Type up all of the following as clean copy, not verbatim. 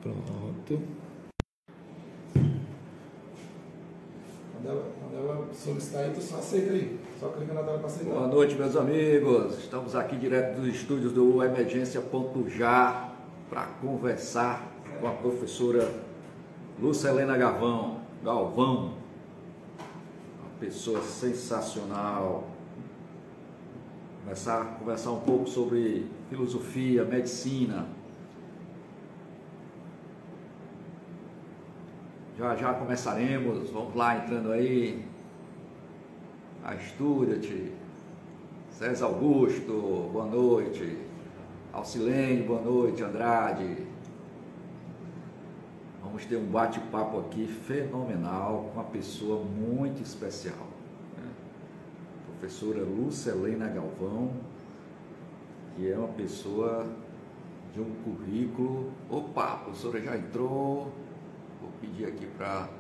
Pronto. Quando ela solicitar aí, tu só aceita aí. Só clica na tela para aceitar. Boa noite, meus amigos. Estamos aqui direto dos estúdios do Emergência.já para conversar com a professora Lucelena Galvão. Uma pessoa sensacional. Conversar um pouco sobre filosofia, medicina. Já começaremos, vamos lá entrando aí. Estuda-te. César Augusto, boa noite. Alcilene, boa noite. Andrade. Vamos ter um bate-papo aqui fenomenal com uma pessoa muito especial. Professora Lucelena Galvão, que é uma pessoa de um currículo. Opa, a professora já entrou. Vou pedir aqui para a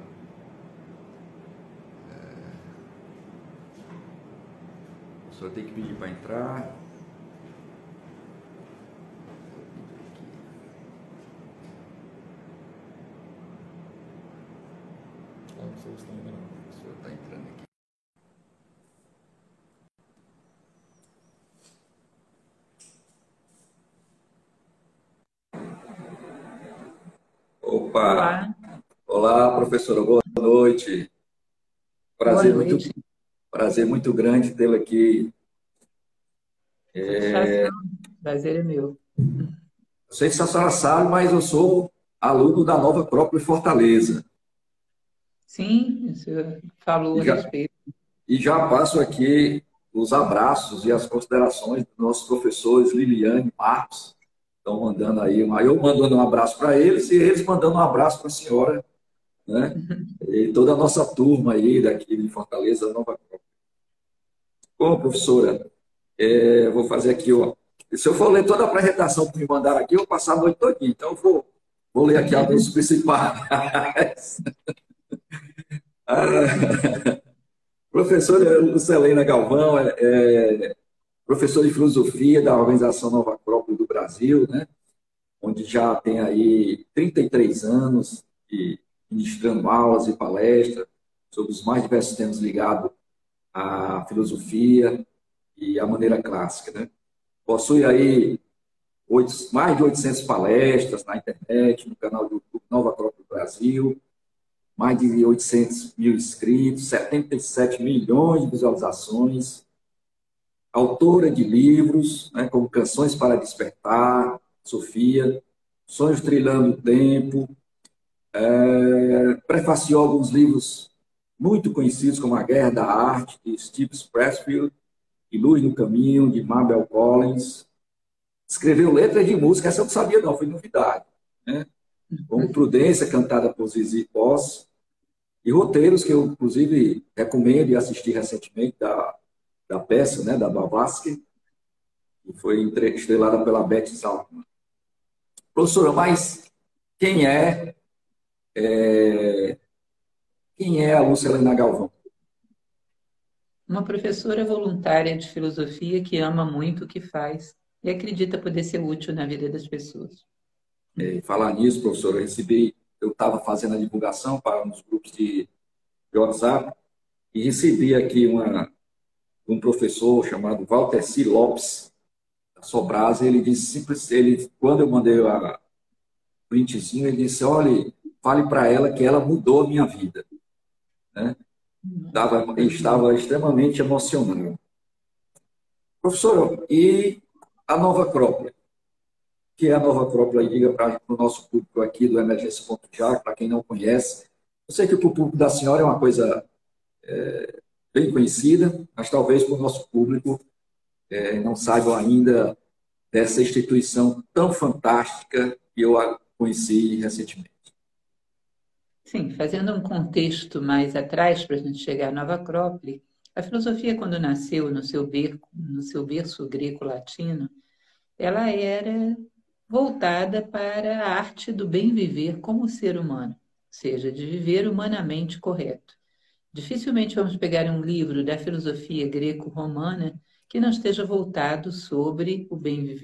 professora tem que pedir para entrar. A professora Está entrando aqui. Opa! Olá, professora, boa noite. Prazer muito grande tê-la aqui. Prazer é meu. Não sei se a senhora sabe, mas eu sou aluno da Nova Acrópole Fortaleza. Sim, o senhor falou a respeito. E já passo aqui os abraços e as considerações dos nossos professores Liliane e Marcos. Estão mandando aí, eu mandando um abraço para eles e eles mandando um abraço para a senhora, né? E toda a nossa turma aí daqui de Fortaleza, Nova Acrópole. Bom, professora, vou fazer aqui, ó. Se eu for ler toda a apresentação que me mandaram aqui, eu vou passar a noite todinha. Então, eu vou ler aqui alguns principais. Professora Lucelena Galvão é professora de filosofia da Organização Nova Acrópole do Brasil, né? Onde já tem aí 33 anos ministrando aulas e palestras sobre os mais diversos temas ligados à filosofia e à maneira clássica, né? Possui aí mais de 800 palestras na internet, no canal do YouTube Nova Acrópole Brasil, mais de 800 mil inscritos, 77 milhões de visualizações, autora de livros, né, como Canções para Despertar, Sofia, Sonhos Trilhando o Tempo, prefaciou alguns livros muito conhecidos, como A Guerra da Arte, de Steve Pressfield, e Luz no Caminho, de Mabel Collins. Escreveu letras de música, essa eu não sabia não, foi novidade, né? Como Prudência, cantada por Zizi Posse, e roteiros que eu, inclusive, recomendo e assisti recentemente, da peça, né, da Blavatsky, que foi estrelada pela Beth Zaltman. Professora, mas quem é a Lucelena Galvão? Uma professora voluntária de filosofia que ama muito o que faz e acredita poder ser útil na vida das pessoas. Falar nisso, professora, eu estava fazendo a divulgação para uns grupos de WhatsApp e recebi aqui um professor chamado Walter C. Lopes, da Sobrasa. Ele disse quando eu mandei a printzinho, ele disse: olha, fale para ela que ela mudou a minha vida, né? Estava extremamente emocionado. Professor, e a Nova Acrópole? O que é a Nova Acrópole? Diga para o nosso público aqui do Emergência.já, para quem não conhece. Eu sei que para o público da senhora é uma coisa bem conhecida, mas talvez para o nosso público não saibam ainda dessa instituição tão fantástica que eu conheci recentemente. Sim, fazendo um contexto mais atrás para a gente chegar à Nova Acrópole, a filosofia, quando nasceu no seu berço greco-latino, ela era voltada para a arte do bem viver como ser humano, ou seja, de viver humanamente correto. Dificilmente vamos pegar um livro da filosofia greco-romana que não esteja voltado sobre o bem viver.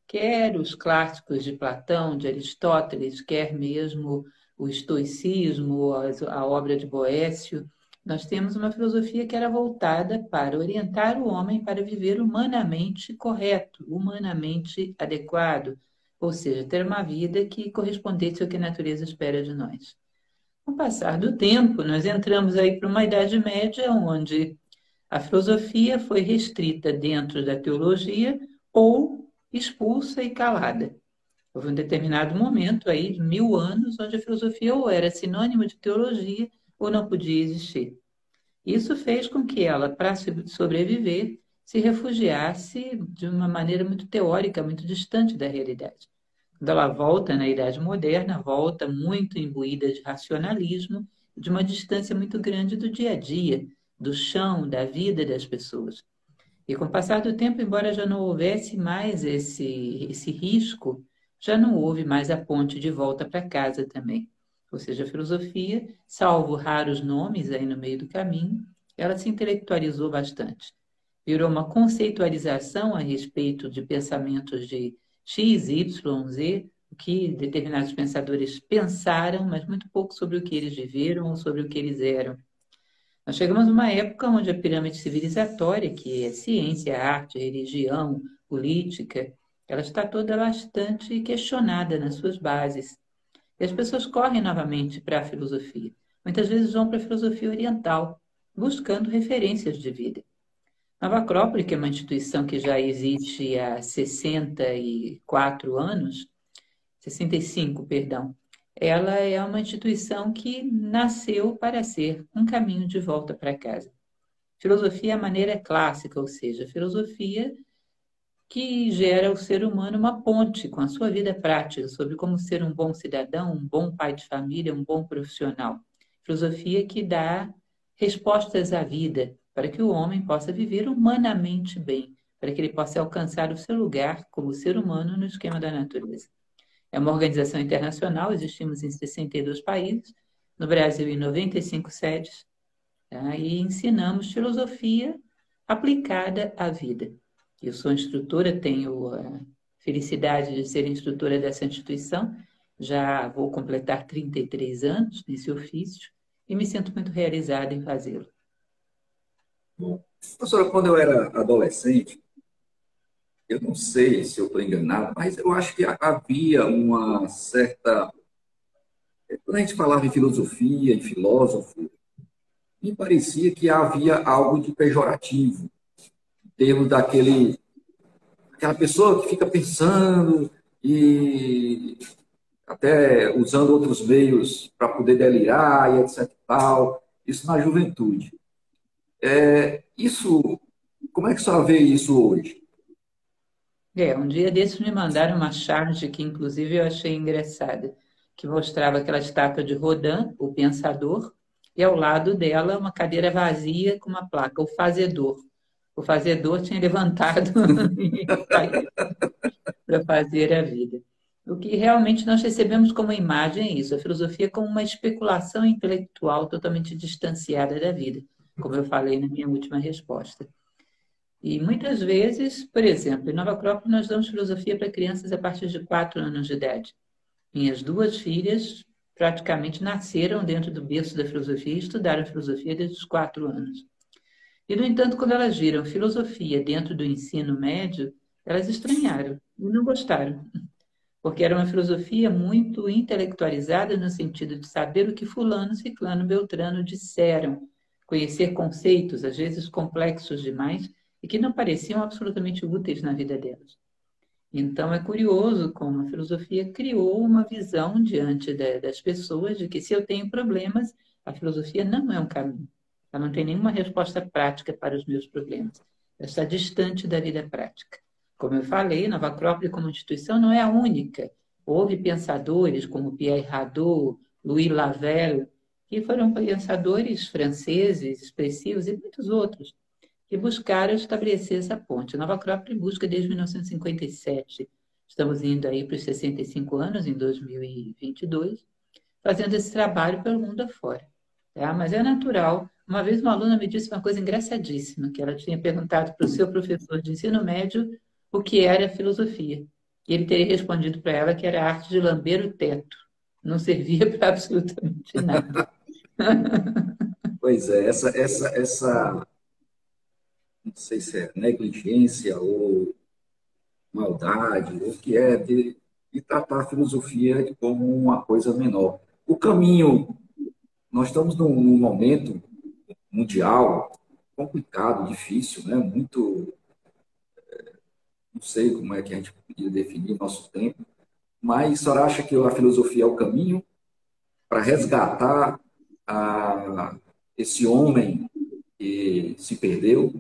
quer os clássicos de Platão, de Aristóteles, quer mesmo o estoicismo, a obra de Boécio, nós temos uma filosofia que era voltada para orientar o homem para viver humanamente correto, humanamente adequado, ou seja, ter uma vida que correspondesse ao que a natureza espera de nós. Com o passar do tempo, nós entramos aí para uma Idade Média onde a filosofia foi restrita dentro da teologia ou expulsa e calada. Houve um determinado momento aí, de 1000 anos, onde a filosofia ou era sinônimo de teologia ou não podia existir. Isso fez com que ela, para sobreviver, se refugiasse de uma maneira muito teórica, muito distante da realidade. Quando ela volta na Idade Moderna, volta muito imbuída de racionalismo, de uma distância muito grande do dia a dia, do chão, da vida das pessoas. E com o passar do tempo, embora já não houvesse mais esse risco, já não houve mais a ponte de volta para casa também. Ou seja, a filosofia, salvo raros nomes aí no meio do caminho, ela se intelectualizou bastante. Virou uma conceitualização a respeito de pensamentos de X, Y, Z, o que determinados pensadores pensaram, mas muito pouco sobre o que eles viveram ou sobre o que eles eram. Nós chegamos numa época onde a pirâmide civilizatória, que é ciência, arte, religião, política, ela está toda bastante questionada nas suas bases. E as pessoas correm novamente para a filosofia. Muitas vezes vão para a filosofia oriental, buscando referências de vida. Nova Acrópole, que é uma instituição que já existe há 64 anos, 65, perdão, ela é uma instituição que nasceu para ser um caminho de volta para casa. Filosofia é a maneira clássica, ou seja, filosofia que gera ao ser humano uma ponte com a sua vida prática sobre como ser um bom cidadão, um bom pai de família, um bom profissional. Filosofia que dá respostas à vida para que o homem possa viver humanamente bem, para que ele possa alcançar o seu lugar como ser humano no esquema da natureza. É uma organização internacional, existimos em 62 países, no Brasil em 95 sedes, tá? E ensinamos filosofia aplicada à vida. Eu sou instrutora, tenho a felicidade de ser instrutora dessa instituição, já vou completar 33 anos nesse ofício e me sinto muito realizada em fazê-lo. Bom, professora, quando eu era adolescente, eu não sei se eu estou enganado, mas eu acho que havia uma certa... Quando a gente falava em filosofia, em filósofo, me parecia que havia algo de pejorativo, em termos aquela pessoa que fica pensando e até usando outros meios para poder delirar e etc. e tal, isso na juventude. Como é que a senhora vê isso hoje? Um dia desses me mandaram uma charge que, inclusive, eu achei engraçada, que mostrava aquela estátua de Rodin, o pensador, e ao lado dela uma cadeira vazia com uma placa, o fazedor. O fazedor tinha levantado para fazer a vida. O que realmente nós recebemos como imagem é isso, a filosofia como uma especulação intelectual totalmente distanciada da vida, como eu falei na minha última resposta. E muitas vezes, por exemplo, em Nova Acrópole nós damos filosofia para crianças a partir de 4 anos de idade. Minhas 2 filhas praticamente nasceram dentro do berço da filosofia e estudaram filosofia desde os 4 anos. E, no entanto, quando elas viram filosofia dentro do ensino médio, elas estranharam e não gostaram, porque era uma filosofia muito intelectualizada no sentido de saber o que fulano, ciclano, beltrano disseram, conhecer conceitos, às vezes complexos demais, e que não pareciam absolutamente úteis na vida delas. Então, é curioso como a filosofia criou uma visão diante das pessoas de que se eu tenho problemas, a filosofia não é um caminho. Ela não tem nenhuma resposta prática para os meus problemas. Ela está distante da vida prática. Como eu falei, Nova Acrópole como instituição não é a única. Houve pensadores como Pierre Hadot, Louis Lavelle, que foram pensadores franceses, expressivos, e muitos outros, que buscaram estabelecer essa ponte. A Nova Acrópole busca desde 1957. Estamos indo aí para os 65 anos, em 2022, fazendo esse trabalho pelo mundo afora. Tá? Mas é natural. Uma vez uma aluna me disse uma coisa engraçadíssima, que ela tinha perguntado para o seu professor de ensino médio o que era filosofia. E ele teria respondido para ela que era a arte de lamber o teto. Não servia para absolutamente nada. Pois é, essa, não sei se é negligência ou maldade, ou o que é, de tratar a filosofia como uma coisa menor. O caminho, nós estamos num momento mundial complicado, difícil, né? Muito, não sei como é que a gente podia definir nosso tempo, mas a senhora acha que a filosofia é o caminho para resgatar esse homem que se perdeu?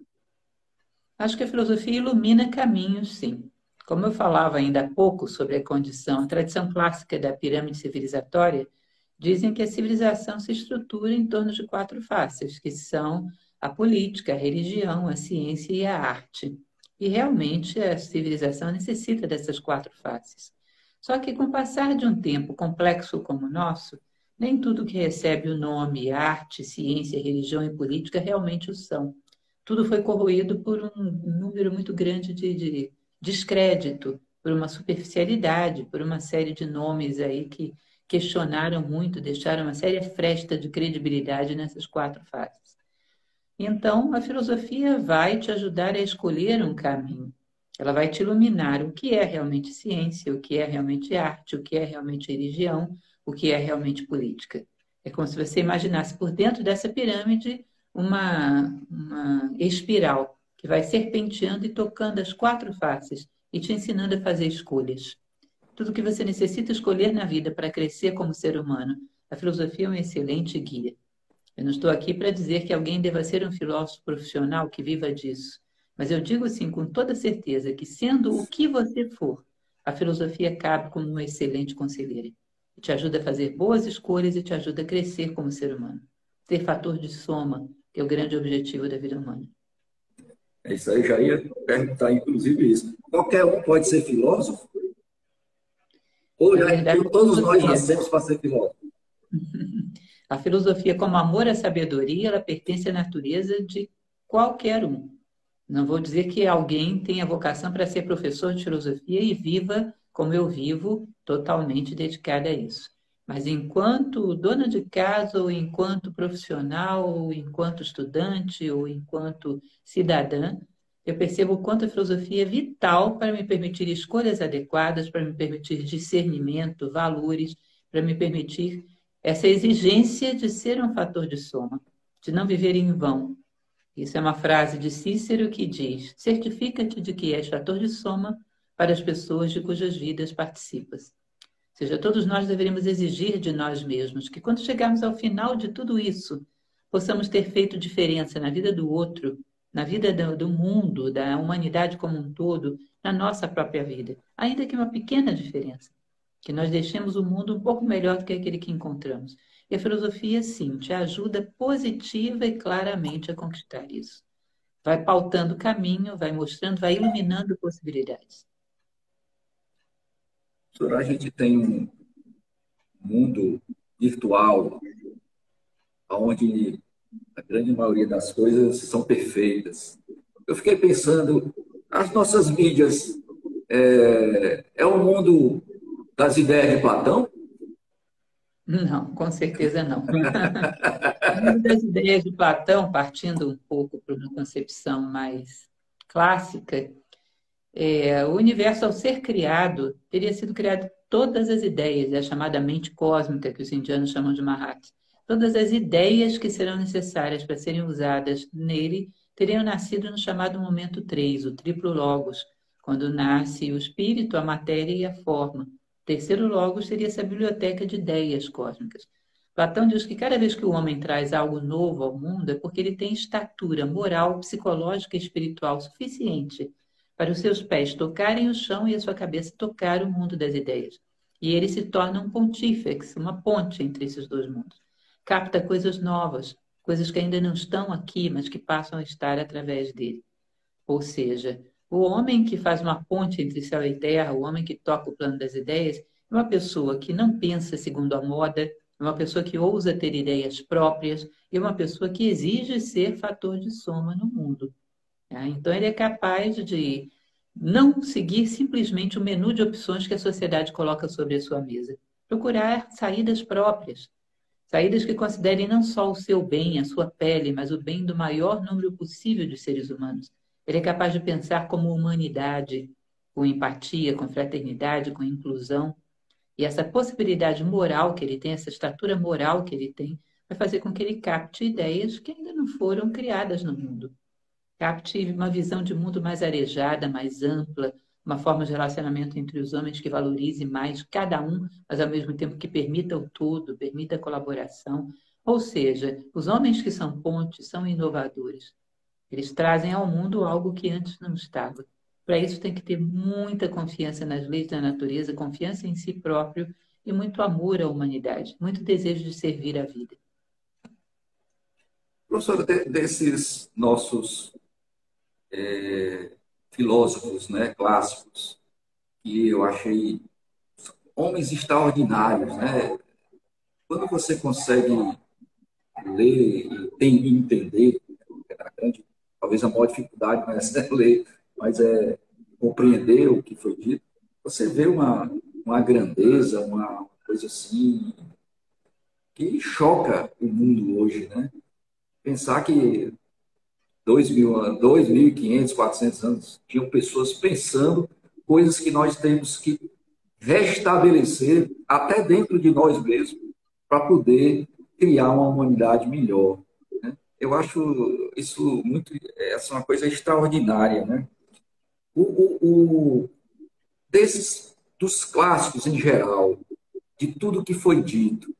Acho que a filosofia ilumina caminhos, sim. Como eu falava ainda há pouco sobre a condição, a tradição clássica da pirâmide civilizatória, dizem que a civilização se estrutura em torno de quatro faces, que são a política, a religião, a ciência e a arte. E realmente a civilização necessita dessas quatro faces. Só que com o passar de um tempo complexo como o nosso, nem tudo que recebe o nome arte, ciência, religião e política realmente o são. Tudo foi corroído por um número muito grande de descrédito, por uma superficialidade, por uma série de nomes aí que questionaram muito, deixaram uma séria fresta de credibilidade nessas quatro faces. Então, a filosofia vai te ajudar a escolher um caminho. Ela vai te iluminar o que é realmente ciência, o que é realmente arte, o que é realmente religião, o que é realmente política. É como se você imaginasse por dentro dessa pirâmide uma espiral que vai serpenteando e tocando as quatro faces e te ensinando a fazer escolhas. Tudo que você necessita escolher na vida para crescer como ser humano. A filosofia é um excelente guia. Eu não estou aqui para dizer que alguém deva ser um filósofo profissional que viva disso, mas eu digo assim com toda certeza que, sendo o que você for, a filosofia cabe como uma excelente conselheira. Te ajuda a fazer boas escolhas e te ajuda a crescer como ser humano. Ser fator de soma, que é o grande objetivo da vida humana. É isso aí, eu já ia perguntar, inclusive, isso. Qualquer um pode ser filósofo? Ou, Na verdade, ou todos nós nascemos para ser filósofo? a filosofia, como amor à sabedoria, ela pertence à natureza de qualquer um. Não vou dizer que alguém tenha vocação para ser professor de filosofia e viva como eu vivo, totalmente dedicada a isso. Mas enquanto dona de casa, ou enquanto profissional, ou enquanto estudante, ou enquanto cidadã, eu percebo o quanto a filosofia é vital para me permitir escolhas adequadas, para me permitir discernimento, valores, para me permitir essa exigência de ser um fator de soma, de não viver em vão. Isso é uma frase de Cícero que diz: certifica-te de que és fator de soma para as pessoas de cujas vidas participas. Ou seja, todos nós deveríamos exigir de nós mesmos que, quando chegarmos ao final de tudo isso, possamos ter feito diferença na vida do outro, na vida do mundo, da humanidade como um todo, na nossa própria vida. Ainda que uma pequena diferença. Que nós deixemos o mundo um pouco melhor do que aquele que encontramos. E a filosofia, sim, te ajuda positiva e claramente a conquistar isso. Vai pautando o caminho, vai mostrando, vai iluminando possibilidades. A gente tem um mundo virtual onde a grande maioria das coisas são perfeitas. Eu fiquei pensando, as nossas mídias é o mundo das ideias de Platão? Não, com certeza não. Uma das ideias de Platão, partindo um pouco para uma concepção mais clássica, o universo, ao ser criado, teria sido criado todas as ideias, é a chamada mente cósmica, que os indianos chamam de Mahati. Todas as ideias que serão necessárias para serem usadas nele teriam nascido no chamado momento 3, o triplo logos, quando nasce o espírito, a matéria e a forma. O terceiro logos seria essa biblioteca de ideias cósmicas. Platão diz que cada vez que o homem traz algo novo ao mundo é porque ele tem estatura moral, psicológica e espiritual suficiente para os seus pés tocarem o chão e a sua cabeça tocar o mundo das ideias. E ele se torna um pontífex, uma ponte entre esses dois mundos. Capta coisas novas, coisas que ainda não estão aqui, mas que passam a estar através dele. Ou seja, o homem que faz uma ponte entre céu e terra, o homem que toca o plano das ideias, é uma pessoa que não pensa segundo a moda, é uma pessoa que ousa ter ideias próprias, e uma pessoa que exige ser fator de soma no mundo. Então, ele é capaz de não seguir simplesmente o menu de opções que a sociedade coloca sobre a sua mesa. Procurar saídas próprias, saídas que considerem não só o seu bem, a sua pele, mas o bem do maior número possível de seres humanos. Ele é capaz de pensar como humanidade, com empatia, com fraternidade, com inclusão. E essa possibilidade moral que ele tem, essa estatura moral que ele tem, vai fazer com que ele capte ideias que ainda não foram criadas no mundo. Capte uma visão de mundo mais arejada, mais ampla, uma forma de relacionamento entre os homens que valorize mais cada um, mas ao mesmo tempo que permita o todo, permita a colaboração. Ou seja, os homens que são pontes são inovadores. Eles trazem ao mundo algo que antes não estava. Para isso tem que ter muita confiança nas leis da natureza, confiança em si próprio e muito amor à humanidade, muito desejo de servir a vida. Professora, desses nossos filósofos, né, clássicos, que eu achei homens extraordinários, né? Quando você consegue ler e entender, talvez a maior dificuldade não é ler, mas é compreender o que foi dito, você vê uma grandeza, uma coisa assim, que choca o mundo hoje, né? Pensar que 2.500, 400 anos, tinham pessoas pensando coisas que nós temos que restabelecer até dentro de nós mesmos para poder criar uma humanidade melhor. Né? Eu acho isso essa é uma coisa extraordinária, né? Dos clássicos em geral, de tudo que foi dito,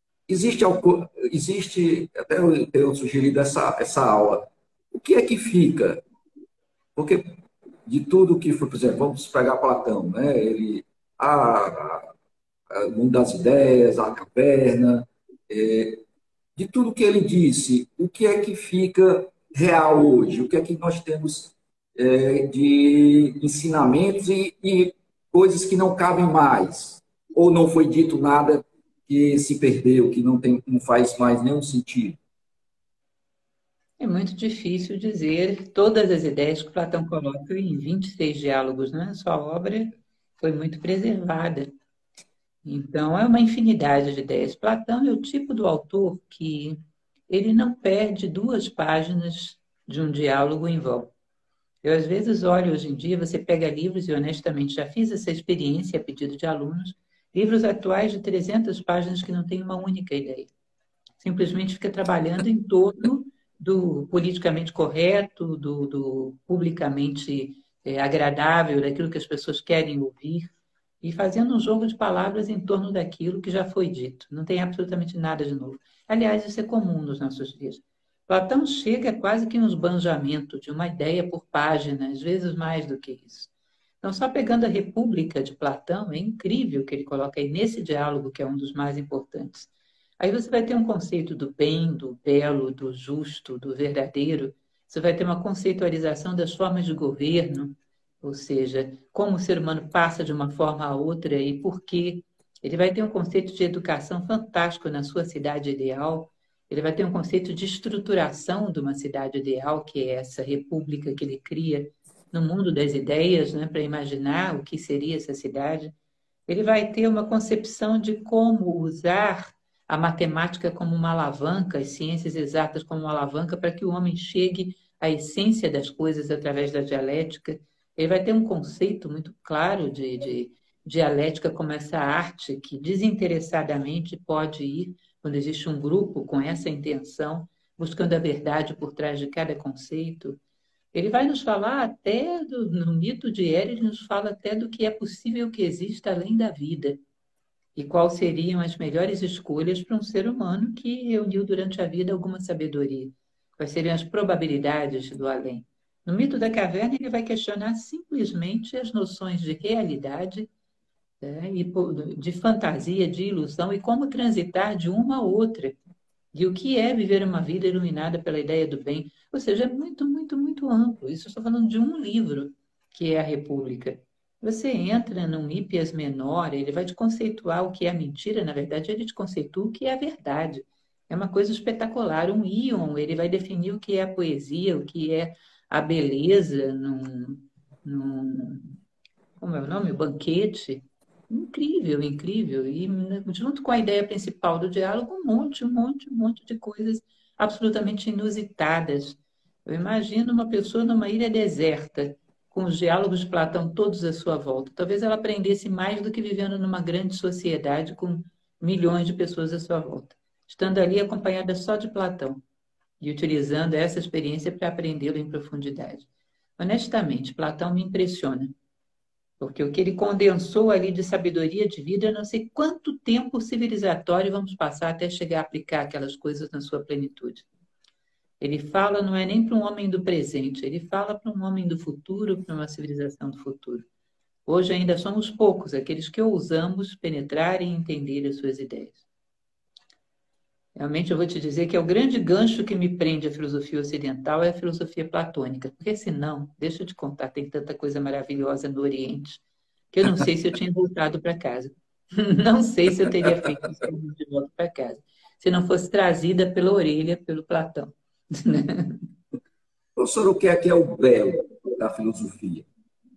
existe até eu tenho sugerido essa aula. O que é que fica? Porque de tudo que foi, por exemplo, vamos pegar Platão, né? O mundo das ideias, a caverna, de tudo que ele disse, o que é que fica real hoje? O que é que nós temos de ensinamentos e coisas que não cabem mais? Ou não foi dito nada que se perdeu, que não faz mais nenhum sentido? É muito difícil dizer todas as ideias que Platão coloca em 26 diálogos, né? Sua obra foi muito preservada. Então, é uma infinidade de ideias. Platão é o tipo do autor que ele não perde 2 páginas de um diálogo em vão. Eu, às vezes, olho hoje em dia, você pega livros, e honestamente já fiz essa experiência a pedido de alunos, livros atuais de 300 páginas que não têm uma única ideia. Simplesmente fica trabalhando em torno do politicamente correto, do publicamente agradável, daquilo que as pessoas querem ouvir, e fazendo um jogo de palavras em torno daquilo que já foi dito. Não tem absolutamente nada de novo. Aliás, isso é comum nos nossos dias. Platão chega quase que um esbanjamento de uma ideia por página, às vezes mais do que isso. Então, só pegando a República de Platão, é incrível o que ele coloca aí nesse diálogo, que é um dos mais importantes. Aí você vai ter um conceito do bem, do belo, do justo, do verdadeiro. Você vai ter uma conceitualização das formas de governo, ou seja, como o ser humano passa de uma forma a outra e por quê. Ele vai ter um conceito de educação fantástico na sua cidade ideal. Ele vai ter um conceito de estruturação de uma cidade ideal, que é essa república que ele cria no mundo das ideias, né, para imaginar o que seria essa cidade. Ele vai ter uma concepção de como usar a matemática como uma alavanca, as ciências exatas como uma alavanca para que o homem chegue à essência das coisas através da dialética. Ele vai ter um conceito muito claro de dialética como essa arte que desinteressadamente pode ir, quando existe um grupo com essa intenção, buscando a verdade por trás de cada conceito. Ele vai nos falar até, no mito de Hera, ele nos fala até do que é possível que exista além da vida e quais seriam as melhores escolhas para um ser humano que reuniu durante a vida alguma sabedoria. Quais seriam as probabilidades do além. No mito da caverna, ele vai questionar simplesmente as noções de realidade, né, e de fantasia, de ilusão e como transitar de uma a outra. E o que é viver uma vida iluminada pela ideia do bem. Ou seja, é muito, muito, muito amplo. Isso eu estou falando de um livro, que é a República. Você entra num Hípias menor, ele vai te conceituar o que é a mentira, na verdade, ele te conceitua o que é a verdade. É uma coisa espetacular. Um íon, ele vai definir o que é a poesia, o que é a beleza num, como é o nome? Banquete. Incrível, incrível. E junto com a ideia principal do diálogo, um monte de coisas absolutamente inusitadas. Eu imagino uma pessoa numa ilha deserta, com os diálogos de Platão todos à sua volta. Talvez ela aprendesse mais do que vivendo numa grande sociedade com milhões de pessoas à sua volta, estando ali acompanhada só de Platão e utilizando essa experiência para aprendê-lo em profundidade. Honestamente, Platão me impressiona. Porque o que ele condensou ali de sabedoria de vida, eu não sei quanto tempo civilizatório vamos passar até chegar a aplicar aquelas coisas na sua plenitude. Ele fala não é nem para um homem do presente, ele fala para um homem do futuro, para uma civilização do futuro. Hoje ainda somos poucos aqueles que ousamos penetrar e entender as suas ideias. Realmente eu vou te dizer que é o grande gancho que me prende à filosofia ocidental é a filosofia platônica, porque senão, deixa eu te contar, tem tanta coisa maravilhosa no Oriente, que eu não sei se eu tinha voltado para casa. Não sei se eu teria feito isso de volta para casa, se não fosse trazida pela orelha pelo Platão. Professor, o que é o belo da filosofia?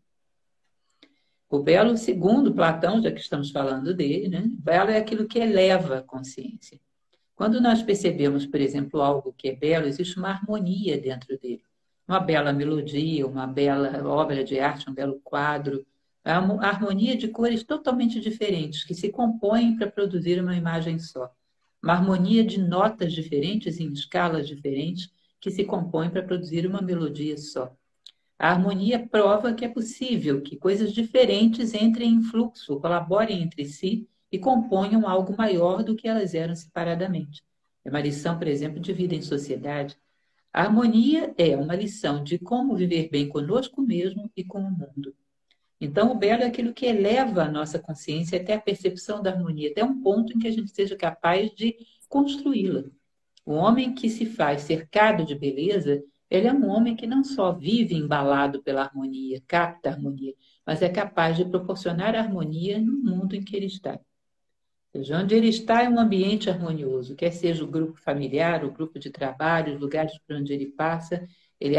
O belo, segundo Platão, já que estamos falando dele, né? O belo é aquilo que eleva a consciência. Quando nós percebemos, por exemplo, algo que é belo, existe uma harmonia dentro dele. Uma bela melodia, uma bela obra de arte, um belo quadro. Há uma harmonia de cores totalmente diferentes, que se compõem para produzir uma imagem só. Uma harmonia de notas diferentes em escalas diferentes, que se compõem para produzir uma melodia só. A harmonia prova que é possível que coisas diferentes entrem em fluxo, colaborem entre si e componham algo maior do que elas eram separadamente. É uma lição, por exemplo, de vida em sociedade. A harmonia é uma lição de como viver bem conosco mesmo e com o mundo. Então, o belo é aquilo que eleva a nossa consciência até a percepção da harmonia, até um ponto em que a gente seja capaz de construí-la. O homem que se faz cercado de beleza, ele é um homem que não só vive embalado pela harmonia, capta a harmonia, mas é capaz de proporcionar harmonia no mundo em que ele está. Ou seja, onde ele está é um ambiente harmonioso, quer seja o grupo familiar, o grupo de trabalho, os lugares por onde ele passa, ele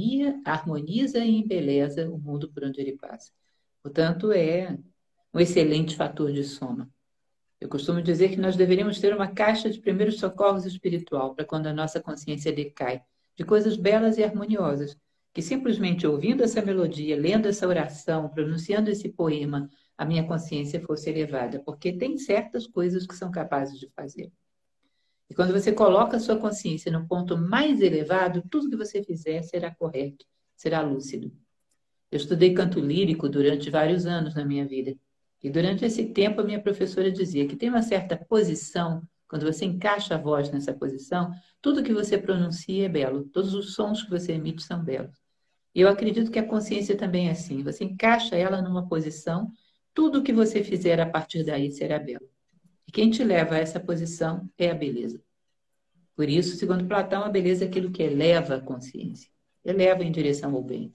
harmoniza e embeleza o mundo por onde ele passa. Portanto, é um excelente fator de soma. Eu costumo dizer que nós deveríamos ter uma caixa de primeiros socorros espiritual para quando a nossa consciência decai, de coisas belas e harmoniosas, que simplesmente ouvindo essa melodia, lendo essa oração, pronunciando esse poema, a minha consciência fosse elevada, porque tem certas coisas que são capazes de fazer. E quando você coloca a sua consciência no ponto mais elevado, tudo que você fizer será correto, será lúcido. Eu estudei canto lírico durante vários anos na minha vida. E durante esse tempo, a minha professora dizia que tem uma certa posição, quando você encaixa a voz nessa posição, tudo que você pronuncia é belo, todos os sons que você emite são belos. E eu acredito que a consciência também é assim, você encaixa ela numa posição, tudo que você fizer a partir daí será belo. E quem te leva a essa posição é a beleza. Por isso, segundo Platão, a beleza é aquilo que eleva a consciência, eleva em direção ao bem.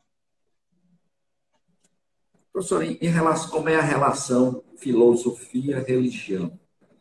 Professor, em relação, como é a relação filosofia-religião?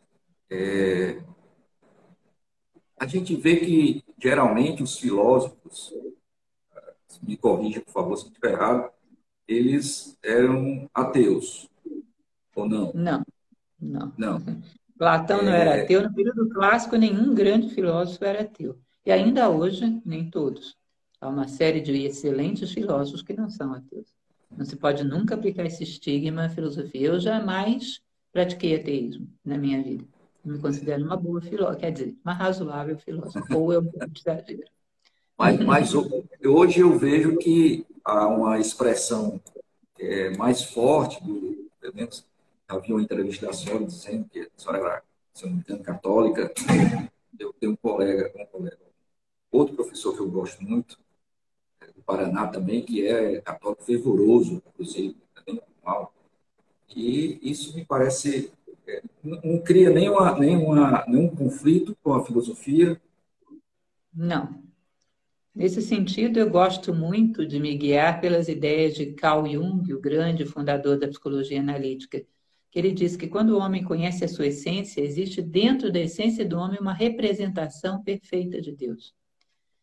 A gente vê que, geralmente, os filósofos, me corrija, por favor, se eu estiver errado, eles eram ateus, ou não? Não, não. Não. Platão não era ateu. No período clássico, nenhum grande filósofo era ateu. E ainda hoje, nem todos. Há uma série de excelentes filósofos que não são ateus. Não se pode nunca aplicar esse estigma à filosofia. Eu jamais pratiquei ateísmo na minha vida. Eu me considero uma boa filósofa, quer dizer, uma razoável filósofa. Ou eu um pouco de exagero. Mas hoje eu vejo que há uma expressão mais forte, pelo menos eu vi uma entrevista da senhora dizendo que a senhora era, se eu não me engano, católica. Eu tenho um colega, outro professor que eu gosto muito, do Paraná também, que é católico fervoroso, inclusive, também normal. E isso me parece, não cria nenhum conflito com a filosofia. Não. Nesse sentido, eu gosto muito de me guiar pelas ideias de Carl Jung, o grande fundador da psicologia analítica, que ele diz que quando o homem conhece a sua essência, existe dentro da essência do homem uma representação perfeita de Deus.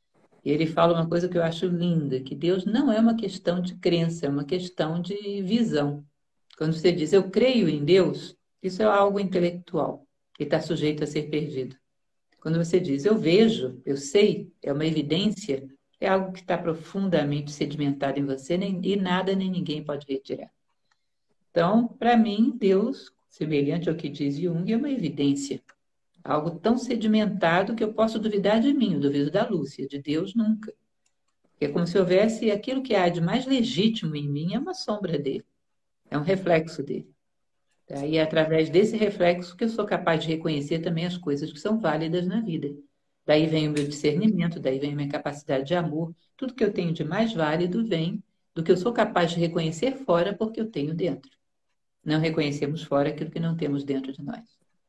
E ele fala uma coisa que eu acho linda, que Deus não é uma questão de crença, é uma questão de visão. Quando você diz eu creio em Deus, isso é algo intelectual, que está sujeito a ser perdido. Quando você diz eu vejo, eu sei, é uma evidência, é algo que está profundamente sedimentado em você e nada nem ninguém pode retirar. Então, para mim, Deus, semelhante ao que diz Jung, é uma evidência. Algo tão sedimentado que eu posso duvidar de mim, eu duvido da Lúcia, de Deus nunca. É como se houvesse aquilo que há de mais legítimo em mim, é uma sombra dele, é um reflexo dele. E é através desse reflexo que eu sou capaz de reconhecer também as coisas que são válidas na vida. Daí vem o meu discernimento, daí vem a minha capacidade de amor. Tudo que eu tenho de mais válido vem do que eu sou capaz de reconhecer fora porque eu tenho dentro. Não reconhecemos fora aquilo que não temos dentro de nós.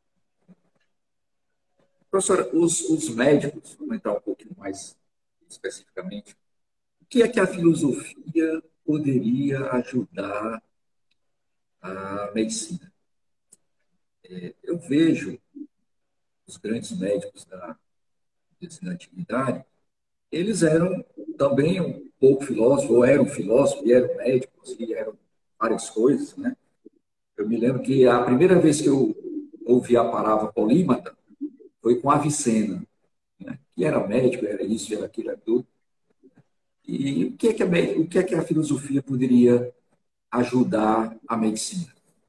Professora, os médicos, vamos entrar um pouquinho mais especificamente, o que é que a filosofia poderia ajudar a medicina? Eu vejo os grandes médicos da medicina da antiguidade, eles eram também um pouco filósofos, ou eram filósofos, e eram médicos, e eram várias coisas, né? Eu me lembro que a primeira vez que eu ouvi a palavra polímata foi com Avicena, né? Que era médico, era isso, era aquilo, era tudo. E o que é que a filosofia poderia ajudar a medicina?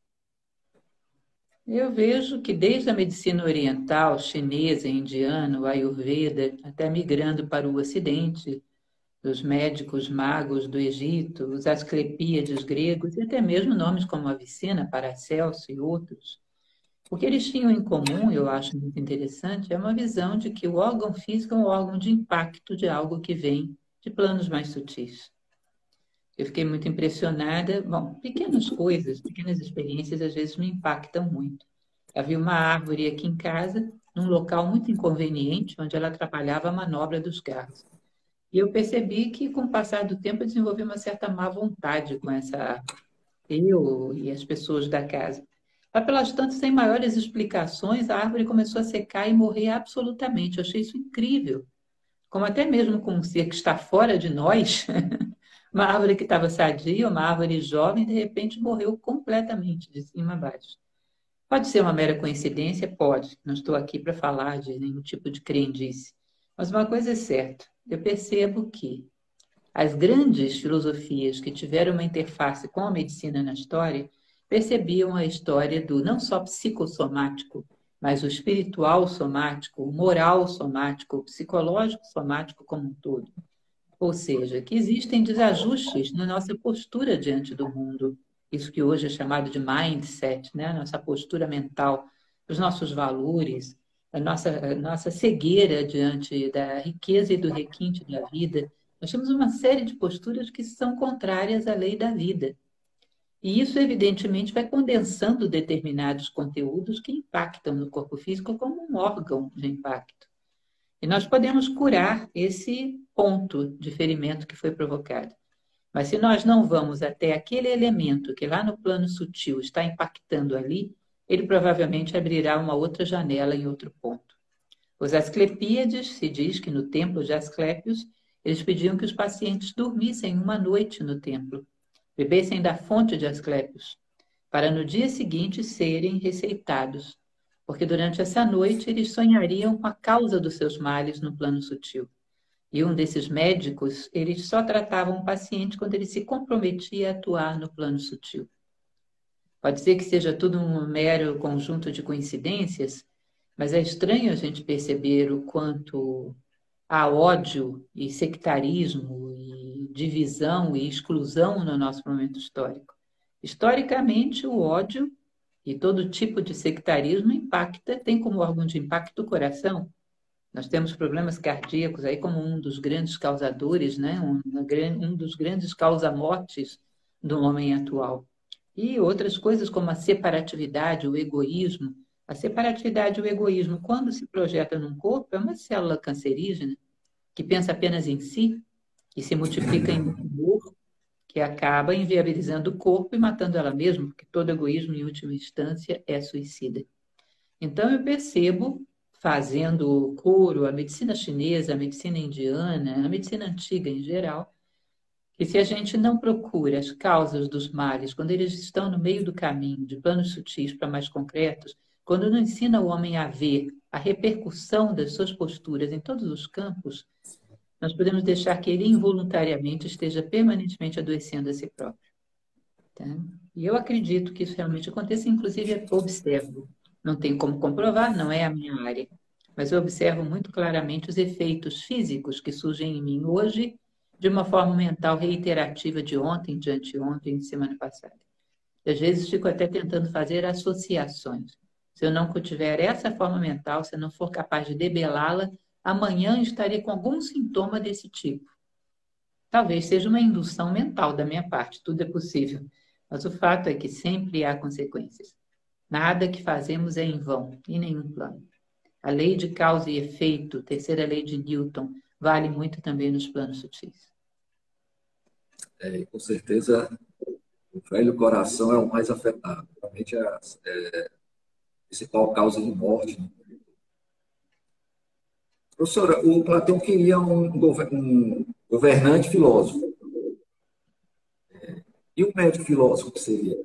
Eu vejo que desde a medicina oriental, chinesa, indiana, o Ayurveda, até migrando para o Ocidente, os médicos magos do Egito, os asclepíades gregos e até mesmo nomes como Avicena, Paracelso e outros, o que eles tinham em comum, eu acho muito interessante, é uma visão de que o órgão físico é um órgão de impacto de algo que vem de planos mais sutis. Eu fiquei muito impressionada. Bom, pequenas coisas, pequenas experiências às vezes me impactam muito. Havia uma árvore aqui em casa, num local muito inconveniente, onde ela atrapalhava a manobra dos carros. E eu percebi que, com o passar do tempo, eu desenvolvi uma certa má vontade com essa árvore. Eu e as pessoas da casa. Mas, pelas tantas, sem maiores explicações, a árvore começou a secar e morrer absolutamente. Eu achei isso incrível. Como até mesmo com um ser que está fora de nós, uma árvore que estava sadia, uma árvore jovem, de repente morreu completamente, de cima a baixo. Pode ser uma mera coincidência? Pode. Não estou aqui para falar de nenhum tipo de crendice. Mas uma coisa é certa, eu percebo que as grandes filosofias que tiveram uma interface com a medicina na história percebiam a história do não só psicossomático, mas o espiritual somático, o moral somático, o psicológico somático como um todo. Ou seja, que existem desajustes na nossa postura diante do mundo. Isso que hoje é chamado de mindset, né? Nossa postura mental, os nossos valores, a nossa cegueira diante da riqueza e do requinte da vida. Nós temos uma série de posturas que são contrárias à lei da vida. E isso, evidentemente, vai condensando determinados conteúdos que impactam no corpo físico como um órgão de impacto. E nós podemos curar esse ponto de ferimento que foi provocado. Mas se nós não vamos até aquele elemento que lá no plano sutil está impactando ali, ele provavelmente abrirá uma outra janela em outro ponto. Os Asclepíades, se diz que no templo de Asclépios, eles pediam que os pacientes dormissem uma noite no templo, bebessem da fonte de Asclépios, para no dia seguinte serem receitados, porque durante essa noite eles sonhariam com a causa dos seus males no plano sutil. E um desses médicos, eles só tratavam o paciente quando ele se comprometia a atuar no plano sutil. Pode ser que seja tudo um mero conjunto de coincidências, mas é estranho a gente perceber o quanto há ódio e sectarismo e divisão e exclusão no nosso momento histórico. Historicamente, o ódio e todo tipo de sectarismo impacta, tem como órgão de impacto o coração. Nós temos problemas cardíacos aí como um dos grandes causadores, né? um dos grandes causa-mortes do homem atual. E outras coisas como a separatividade, o egoísmo. A separatividade e o egoísmo, quando se projeta num corpo, é uma célula cancerígena que pensa apenas em si e se multiplica em tumor, que acaba inviabilizando o corpo e matando ela mesma, porque todo egoísmo, em última instância, é suicida. Então, eu percebo, fazendo coro à medicina chinesa, à medicina indiana, à medicina antiga em geral, que se a gente não procura as causas dos males, quando eles estão no meio do caminho, de planos sutis para mais concretos, quando não ensina o homem a ver a repercussão das suas posturas em todos os campos, nós podemos deixar que ele involuntariamente esteja permanentemente adoecendo a si próprio. Tá? E eu acredito que isso realmente aconteça, inclusive eu observo. Não tenho como comprovar, não é a minha área, mas eu observo muito claramente os efeitos físicos que surgem em mim hoje, de uma forma mental reiterativa de ontem, de anteontem, de semana passada. E às vezes fico até tentando fazer associações. Se eu não tiver essa forma mental, se eu não for capaz de debelá-la, amanhã estarei com algum sintoma desse tipo. Talvez seja uma indução mental da minha parte, tudo é possível. Mas o fato é que sempre há consequências. Nada que fazemos é em vão, em nenhum plano. A lei de causa e efeito, terceira lei de Newton, vale muito também nos planos sutis. Com certeza, o velho coração é o mais afetado. Realmente é a principal causa de morte. Professora, o Platão queria um governante filósofo. E o médico filósofo que seria?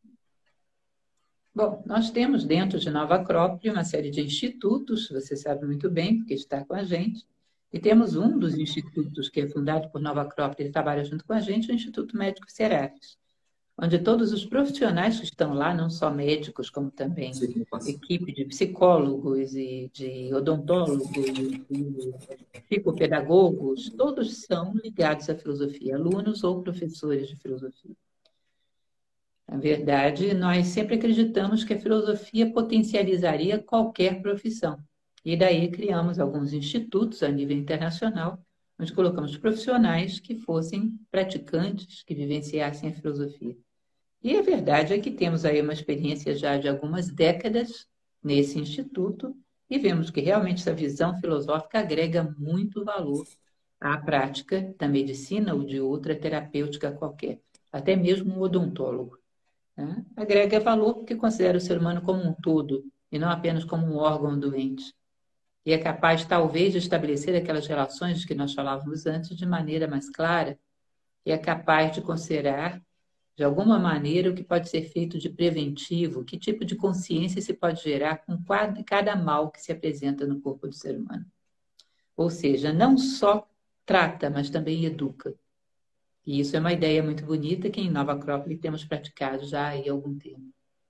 Bom, nós temos dentro de Nova Acrópole uma série de institutos, você sabe muito bem, porque está com a gente, e temos um dos institutos que é fundado por Nova Acrópole, ele trabalha junto com a gente, o Instituto Médico Serapis, onde todos os profissionais que estão lá, não só médicos, como também equipe de psicólogos e de odontólogos, de psicopedagogos, todos são ligados à filosofia, alunos ou professores de filosofia. Na verdade, nós sempre acreditamos que a filosofia potencializaria qualquer profissão. E daí criamos alguns institutos a nível internacional, onde colocamos profissionais que fossem praticantes, que vivenciassem a filosofia. E a verdade é que temos aí uma experiência já de algumas décadas nesse instituto e vemos que realmente essa visão filosófica agrega muito valor à prática da medicina ou de outra terapêutica qualquer, até mesmo um odontólogo. Né? Agrega valor porque considera o ser humano como um todo e não apenas como um órgão doente. E é capaz, talvez, de estabelecer aquelas relações que nós falávamos antes de maneira mais clara e é capaz de considerar, de alguma maneira, o que pode ser feito de preventivo, que tipo de consciência se pode gerar com cada mal que se apresenta no corpo do ser humano. Ou seja, não só trata, mas também educa. E isso é uma ideia muito bonita que em Nova Acrópole temos praticado já há algum tempo.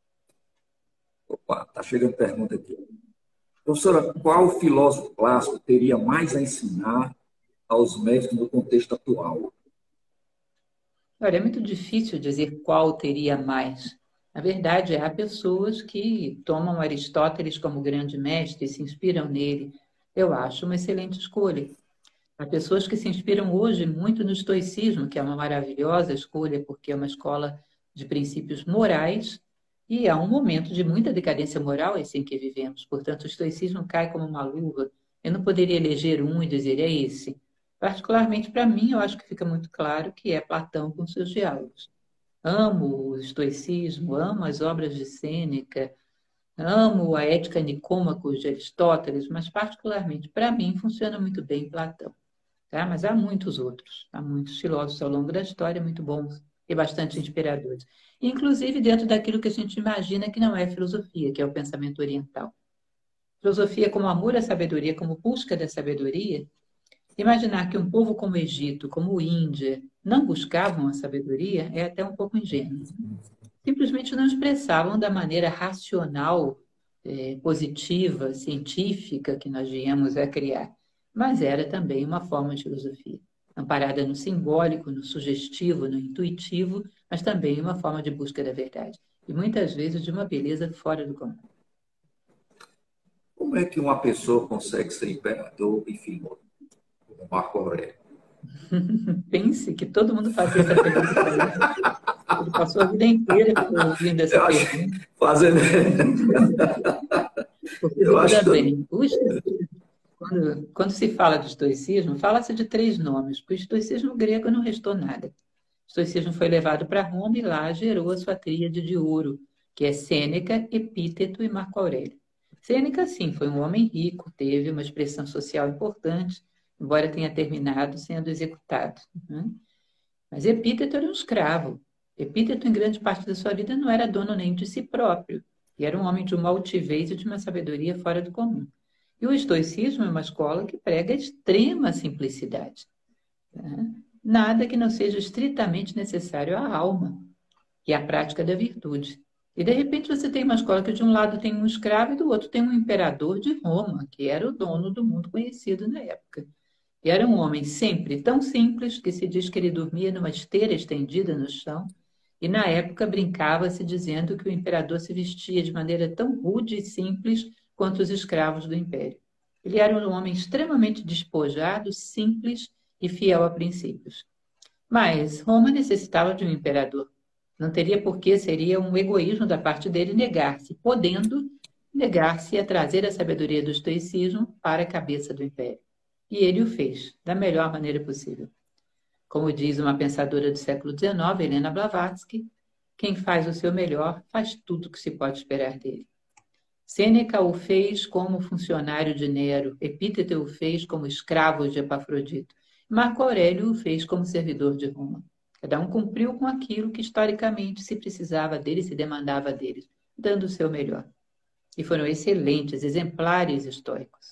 Opa, está chegando pergunta aqui. Professora, qual filósofo clássico teria mais a ensinar aos médicos no contexto atual? Olha, é muito difícil dizer qual teria mais. Na verdade, há pessoas que tomam Aristóteles como grande mestre e se inspiram nele. Eu acho uma excelente escolha. Há pessoas que se inspiram hoje muito no estoicismo, que é uma maravilhosa escolha, porque é uma escola de princípios morais, e há um momento de muita decadência moral esse em que vivemos. Portanto, o estoicismo cai como uma luva. Eu não poderia eleger um e dizer, é esse. Particularmente para mim, eu acho que fica muito claro que é Platão com seus diálogos. Amo o estoicismo, amo as obras de Sêneca, amo a Ética Nicômacos de Aristóteles, mas particularmente para mim funciona muito bem Platão. Tá? Mas há muitos outros, há muitos filósofos ao longo da história muito bons e bastante inspiradores. Inclusive dentro daquilo que a gente imagina que não é filosofia, que é o pensamento oriental. Filosofia como amor à sabedoria, como busca da sabedoria. Imaginar que um povo como o Egito, como a Índia, não buscavam a sabedoria é até um pouco ingênuo. Simplesmente não expressavam da maneira racional, positiva, científica que nós viemos a criar. Mas era também uma forma de filosofia, amparada no simbólico, no sugestivo, no intuitivo, mas também uma forma de busca da verdade. E muitas vezes de uma beleza fora do comum. Como é que uma pessoa consegue ser imperador e filósofo? Marco Aurélio. Pense que todo mundo fazia essa pergunta. Ele passou a vida inteira ouvindo essa pergunta. Fazendo. Porque veja bem, quando se fala de estoicismo, fala-se de 3 nomes, porque o estoicismo grego não restou nada. O estoicismo foi levado para Roma e lá gerou a sua tríade de ouro, que é Sêneca, Epíteto e Marco Aurélio. Sêneca, sim, foi um homem rico, teve uma expressão social importante, embora tenha terminado sendo executado, né? Mas Epíteto era um escravo. Epíteto, em grande parte da sua vida, não era dono nem de si próprio, e era um homem de uma altivez e de uma sabedoria fora do comum. E o estoicismo é uma escola que prega a extrema simplicidade, né? Nada que não seja estritamente necessário à alma e à prática da virtude. E, de repente, você tem uma escola que de um lado tem um escravo e do outro tem um imperador de Roma, que era o dono do mundo conhecido na época. E era um homem sempre tão simples que se diz que ele dormia numa esteira estendida no chão, e na época brincava-se dizendo que o imperador se vestia de maneira tão rude e simples quanto os escravos do império. Ele era um homem extremamente despojado, simples e fiel a princípios. Mas Roma necessitava de um imperador. Não teria por que seria um egoísmo da parte dele negar-se, podendo negar-se a trazer a sabedoria do estoicismo para a cabeça do império. E ele o fez, da melhor maneira possível. Como diz uma pensadora do século XIX, Helena Blavatsky, quem faz o seu melhor faz tudo o que se pode esperar dele. Sêneca o fez como funcionário de Nero, Epíteto o fez como escravo de Epafrodito, Marco Aurélio o fez como servidor de Roma. Cada um cumpriu com aquilo que historicamente se precisava dele, se demandava deles, dando o seu melhor. E foram excelentes, exemplares estoicos.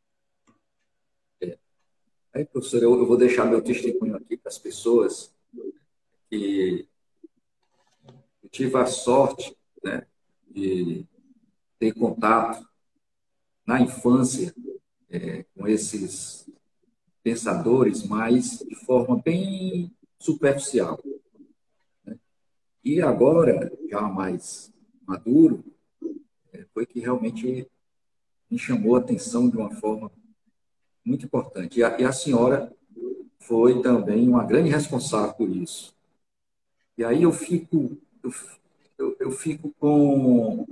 Aí, professor, eu vou deixar meu testemunho aqui para as pessoas que eu tive a sorte, né, de ter contato na infância com esses pensadores, mas de forma bem superficial, né? E agora, já mais maduro, foi que realmente me chamou a atenção de uma forma muito importante. E a senhora foi também uma grande responsável por isso. E aí eu fico com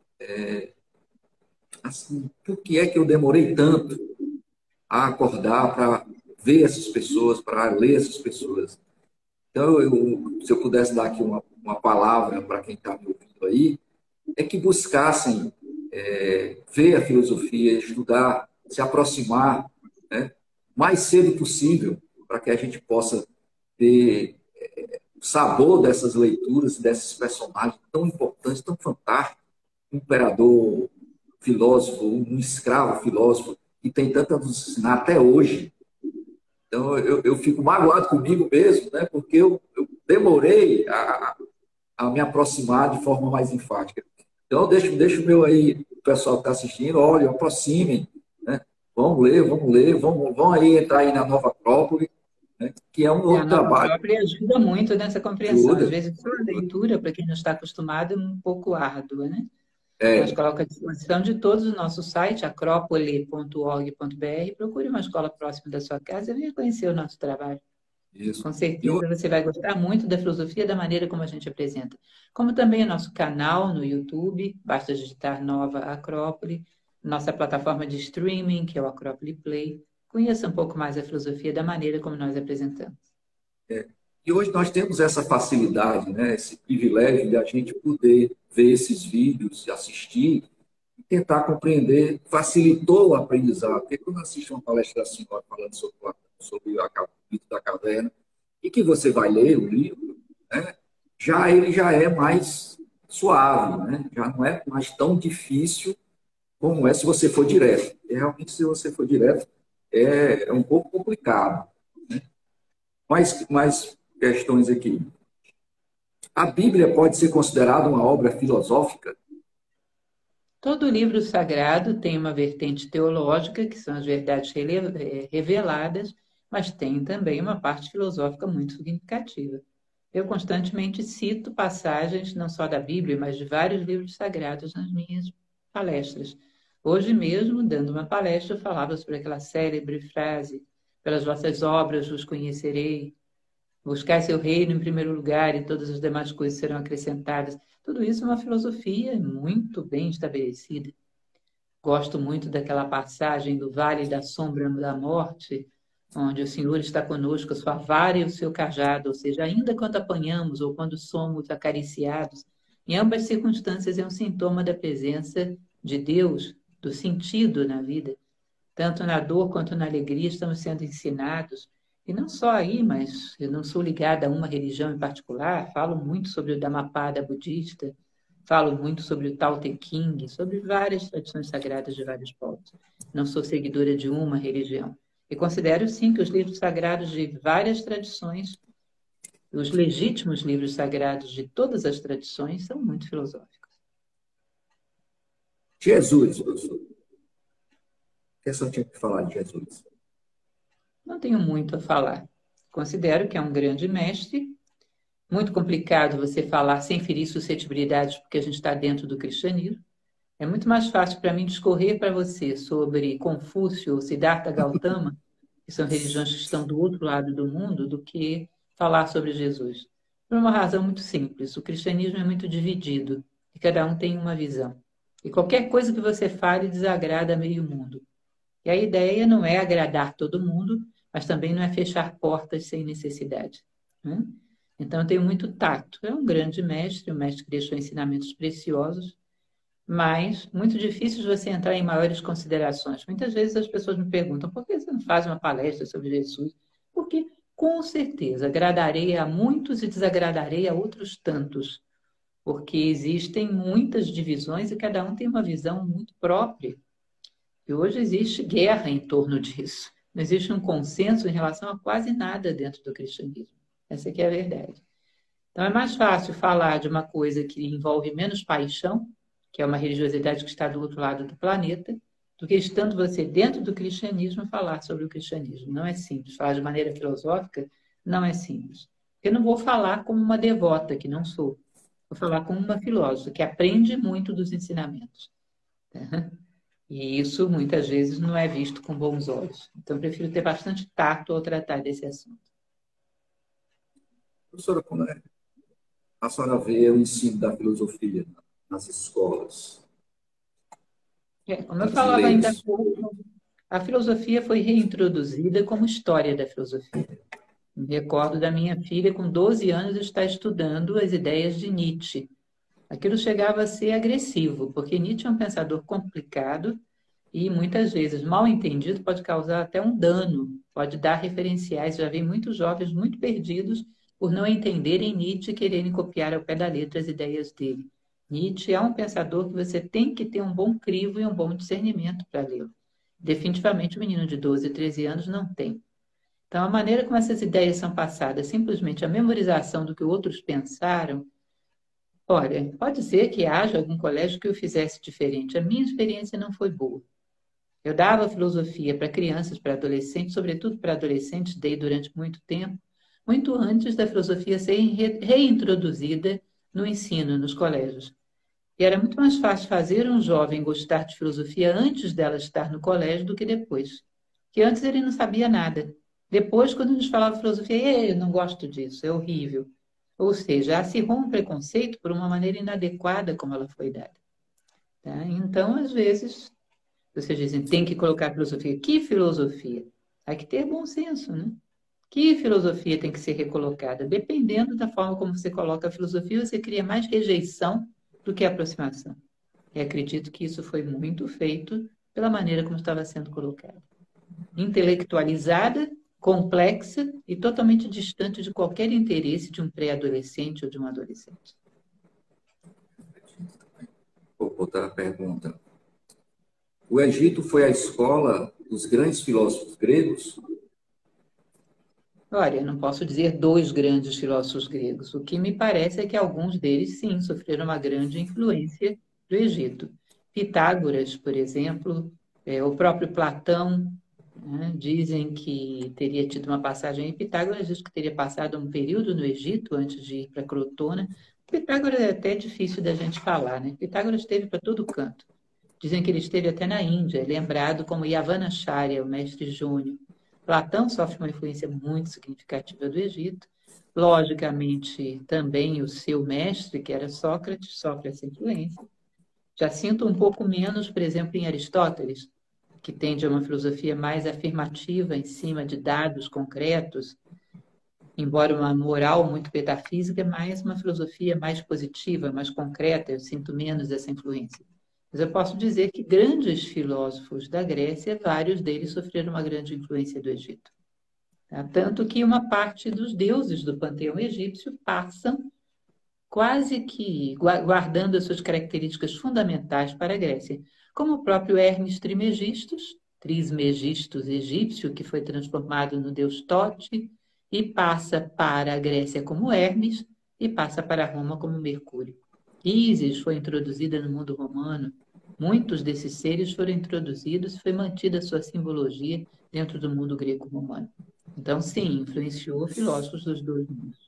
assim, por que é que eu demorei tanto a acordar para ver essas pessoas, para ler essas pessoas? Então, se eu pudesse dar aqui uma palavra para quem está me ouvindo aí, é que buscassem ver a filosofia, estudar, se aproximar, né, o mais cedo possível, para que a gente possa ter o sabor dessas leituras, desses personagens tão importantes, tão fantásticos, um imperador filósofo, um escravo filósofo, que tem tanto a nos ensinar até hoje. Então, eu fico magoado comigo mesmo, né, porque eu demorei a me aproximar de forma mais enfática. Então, deixa o meu aí, o pessoal que está assistindo, olha, aproximem, né? Vamos ler, vamos aí entrar aí na Nova Acrópole, né? Que é um outro A Nova trabalho. Acrópole ajuda muito nessa compreensão. Ajuda. Às vezes, só a leitura, para quem não está acostumado, é um pouco árdua, né? É, Nós colocamos à disposição de todos o nosso site, acropole.org.br. Procure uma escola próxima da sua casa e venha conhecer o nosso trabalho. isso. Com certeza você vai gostar muito da filosofia, da maneira como a gente apresenta. Como também o nosso canal no YouTube, basta digitar Nova Acrópole, nossa plataforma de streaming, que é o Acrópole Play. Conheça um pouco mais a filosofia da maneira como nós apresentamos. E hoje nós temos essa facilidade, né? Esse privilégio de a gente poder ver esses vídeos, assistir e tentar compreender. Facilitou o aprendizado. Porque quando assiste uma palestra da senhora falando sobre o mito da caverna, e que você vai ler o livro, né? Ele já é mais suave, né? Já não é mais tão difícil como é se você for direto. E realmente, se você for direto, é um pouco complicado. Mais questões aqui. A Bíblia pode ser considerada uma obra filosófica? Todo livro sagrado tem uma vertente teológica, que são as verdades reveladas, mas tem também uma parte filosófica muito significativa. Eu constantemente cito passagens, não só da Bíblia, mas de vários livros sagrados nas minhas palestras. Hoje mesmo, dando uma palestra, eu falava sobre aquela célebre frase: pelas vossas obras vos conhecerei, buscar seu reino em primeiro lugar e todas as demais coisas serão acrescentadas. Tudo isso é uma filosofia muito bem estabelecida. Gosto muito daquela passagem do Vale da Sombra da Morte, onde o Senhor está conosco, a sua vara e o seu cajado, ou seja, ainda quando apanhamos ou quando somos acariciados, em ambas circunstâncias é um sintoma da presença de Deus do sentido na vida. Tanto na dor quanto na alegria estamos sendo ensinados. E não só aí, mas eu não sou ligada a uma religião em particular, falo muito sobre o Dhammapada budista, falo muito sobre o Tao Te Ching, sobre várias tradições sagradas de vários povos. Não sou seguidora de uma religião. E considero, sim, que os livros sagrados de várias tradições, os legítimos livros sagrados de todas as tradições, são muito filosóficos. Jesus, professor. O que a senhora tinha que falar de Jesus? Não tenho muito a falar. Considero que é um grande mestre. Muito complicado você falar sem ferir suscetibilidades, porque a gente está dentro do cristianismo. É muito mais fácil para mim discorrer para você sobre Confúcio ou Siddhartha Gautama, que são religiões que estão do outro lado do mundo, do que falar sobre Jesus. Por uma razão muito simples. O cristianismo é muito dividido e cada um tem uma visão. E qualquer coisa que você fale desagrada meio mundo. E a ideia não é agradar todo mundo, mas também não é fechar portas sem necessidade, né? Então, eu tenho muito tato. É um grande mestre, um mestre que deixou ensinamentos preciosos, mas muito difícil de você entrar em maiores considerações. Muitas vezes as pessoas me perguntam, por que você não faz uma palestra sobre Jesus? Porque, com certeza, agradarei a muitos e desagradarei a outros tantos, porque existem muitas divisões e cada um tem uma visão muito própria. E hoje existe guerra em torno disso. Não existe um consenso em relação a quase nada dentro do cristianismo. Essa aqui é a verdade. Então, é mais fácil falar de uma coisa que envolve menos paixão, que é uma religiosidade que está do outro lado do planeta, do que estando você dentro do cristianismo falar sobre o cristianismo. Não é simples. Falar de maneira filosófica não é simples. Eu não vou falar como uma devota, que não sou. Vou falar como uma filósofa, que aprende muito dos ensinamentos. E isso, muitas vezes, não é visto com bons olhos. Então, eu prefiro ter bastante tato ao tratar desse assunto. Professora, como é a senhora vê o ensino da filosofia nas escolas Como eu falava ainda há brasileiras? pouco, a filosofia foi reintroduzida como história da filosofia. Me recordo da minha filha, com 12 anos, estar estudando as ideias de Nietzsche. Aquilo chegava a ser agressivo, porque Nietzsche é um pensador complicado e, muitas vezes, mal entendido, pode causar até um dano, pode dar referenciais. Já vi muitos jovens muito perdidos por não entenderem Nietzsche e quererem copiar ao pé da letra as ideias dele. Nietzsche é um pensador que você tem que ter um bom crivo e um bom discernimento para lê-lo. Definitivamente, o menino de 12, 13 anos não tem. Então, a maneira como essas ideias são passadas, simplesmente a memorização do que outros pensaram, olha, pode ser que haja algum colégio que o fizesse diferente. A minha experiência não foi boa. Eu dava filosofia para crianças, para adolescentes, sobretudo para adolescentes, dei durante muito tempo, muito antes da filosofia ser reintroduzida no ensino, nos colégios. E era muito mais fácil fazer um jovem gostar de filosofia antes dela estar no colégio do que depois. Que antes ele não sabia nada. Depois, quando nos falava filosofia, eu não gosto disso, é horrível. Ou seja, acirrou um preconceito por uma maneira inadequada como ela foi dada. Tá? Então, às vezes, vocês dizem, tem que colocar filosofia. Que filosofia? Há que ter bom senso, né? Que filosofia tem que ser recolocada? Dependendo da forma como você coloca a filosofia, você cria mais rejeição do que aproximação. E acredito que isso foi muito feito pela maneira como estava sendo colocada. Intelectualizada, complexa e totalmente distante de qualquer interesse de um pré-adolescente ou de um adolescente. Outra pergunta. O Egito foi a escola dos grandes filósofos gregos? Olha, eu não posso dizer dois grandes filósofos gregos. O que me parece é que alguns deles, sim, sofreram uma grande influência do Egito. Pitágoras, por exemplo, o próprio Platão, né, dizem que teria tido uma passagem em Pitágoras, diz que teria passado um período no Egito antes de ir para Crotona. Pitágoras é até difícil da gente falar, né? Pitágoras esteve para todo canto. Dizem que ele esteve até na Índia, lembrado como Yavanacharya, o mestre júnior. Platão sofre uma influência muito significativa do Egito. Logicamente, também o seu mestre, que era Sócrates, sofre essa influência. Já sinto um pouco menos, por exemplo, em Aristóteles, que tende a uma filosofia mais afirmativa em cima de dados concretos, embora uma moral muito metafísica, mas uma filosofia mais positiva, mais concreta. Eu sinto menos essa influência. Mas eu posso dizer que grandes filósofos da Grécia, vários deles sofreram uma grande influência do Egito. Tá? Tanto que uma parte dos deuses do panteão egípcio passam quase que guardando as suas características fundamentais para a Grécia, como o próprio Hermes Trismegistus egípcio, que foi transformado no deus Tote, e passa para a Grécia como Hermes, e passa para Roma como Mercúrio. Ísis foi introduzida no mundo romano, muitos desses seres foram introduzidos e foi mantida a sua simbologia dentro do mundo greco-romano. Então, sim, influenciou filósofos dos dois mundos.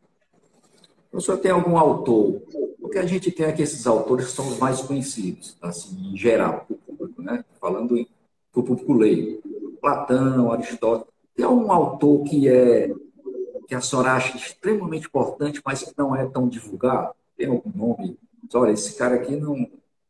O senhor tem algum autor? Porque a gente tem aqui esses autores que são os mais conhecidos, assim, em geral, para o público, né? Falando para o público leigo. Platão, Aristóteles. Tem algum autor que a senhora acha extremamente importante, mas que não é tão divulgado? Tem algum nome? Olha, esse cara aqui não...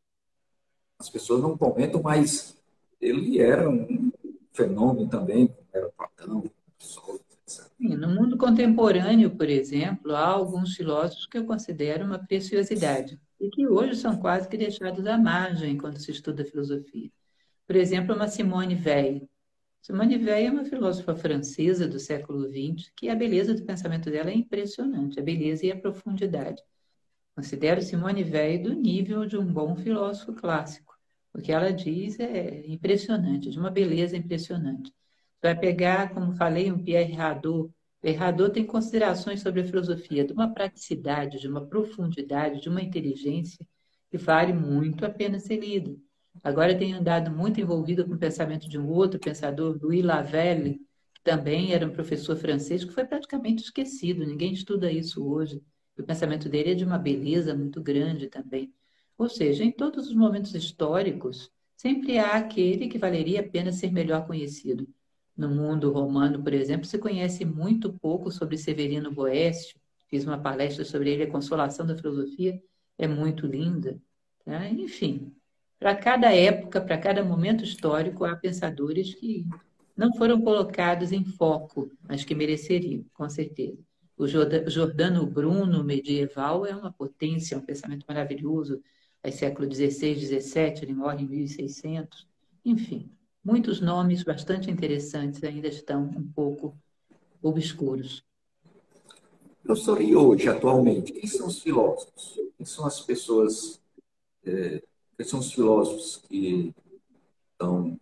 As pessoas não comentam, mas ele era um fenômeno também, era Platão, Sócrates, etc. Sim, no mundo contemporâneo, por exemplo, há alguns filósofos que eu considero uma preciosidade e que hoje são quase que deixados à margem quando se estuda filosofia. Por exemplo, uma Simone Weil. Simone Weil é uma filósofa francesa do século XX que a beleza do pensamento dela é impressionante, a beleza e a profundidade. Considero Simone Weil do nível de um bom filósofo clássico. O que ela diz é impressionante, de uma beleza impressionante. Vai pegar, como falei, um Pierre Hadot. Pierre Hadot tem considerações sobre a filosofia de uma praticidade, de uma profundidade, de uma inteligência que vale muito a pena ser lida. Agora tenho andado muito envolvido com o pensamento de um outro pensador, Louis Lavelle, que também era um professor francês, que foi praticamente esquecido, ninguém estuda isso hoje. O pensamento dele é de uma beleza muito grande também. Ou seja, em todos os momentos históricos, sempre há aquele que valeria a pena ser melhor conhecido. No mundo romano, por exemplo, se conhece muito pouco sobre Severino Boécio. Fiz uma palestra sobre ele, A Consolação da Filosofia, é muito linda. Tá? Enfim, para cada época, para cada momento histórico, há pensadores que não foram colocados em foco, mas que mereceriam, com certeza. O Giordano Bruno, medieval, é uma potência, é um pensamento maravilhoso. É século XVI, XVII, ele morre em 1600. Enfim, muitos nomes bastante interessantes ainda estão um pouco obscuros. Professor, e hoje, atualmente, quem são os filósofos? Quem são as pessoas, quem são os filósofos que estão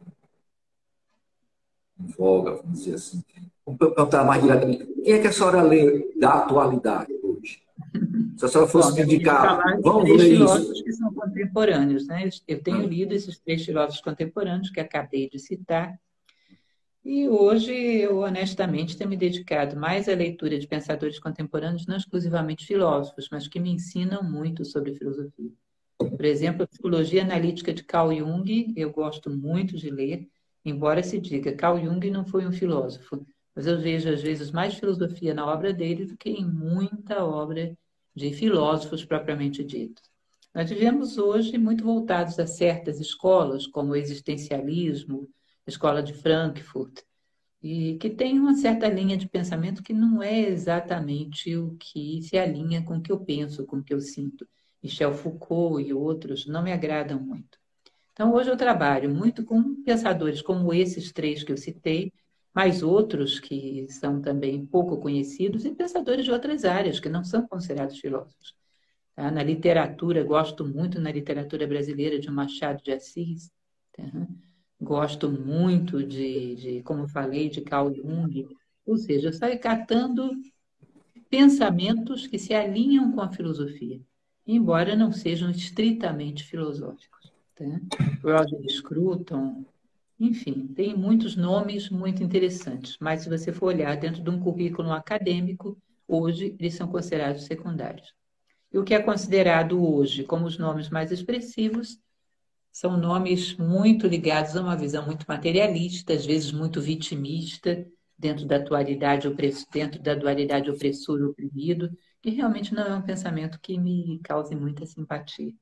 em voga, vamos dizer assim? Vamos perguntar mais diretamente. Quem é que a senhora lê da atualidade hoje? Se a senhora fosse me indicar, vamos ler isso. filósofos que são contemporâneos, né? Eu tenho lido esses 3 filósofos contemporâneos que acabei de citar, e hoje eu, honestamente, tenho me dedicado mais à leitura de pensadores contemporâneos, não exclusivamente filósofos, mas que me ensinam muito sobre filosofia. Por exemplo, a Psicologia Analítica de Carl Jung, eu gosto muito de ler, embora se diga, Carl Jung não foi um filósofo, mas eu vejo, às vezes, mais filosofia na obra dele do que em muita obra de filósofos propriamente ditos. Nós vivemos hoje muito voltados a certas escolas, como o existencialismo, a escola de Frankfurt, e que tem uma certa linha de pensamento que não é exatamente o que se alinha com o que eu penso, com o que eu sinto. Michel Foucault e outros não me agradam muito. Então, hoje eu trabalho muito com pensadores como esses 3 que eu citei, mas outros que são também pouco conhecidos e pensadores de outras áreas que não são considerados filósofos. Tá? Na literatura, gosto muito na literatura brasileira de Machado de Assis. Tá? Gosto muito como falei, de Carl Jung. Ou seja, eu saio catando pensamentos que se alinham com a filosofia, embora não sejam estritamente filosóficos. Tá? Roger Scruton, enfim, tem muitos nomes muito interessantes, mas se você for olhar dentro de um currículo acadêmico, hoje eles são considerados secundários. E o que é considerado hoje como os nomes mais expressivos são nomes muito ligados a uma visão muito materialista, às vezes muito vitimista, dentro da dualidade opressor e oprimido, que realmente não é um pensamento que me cause muita simpatia.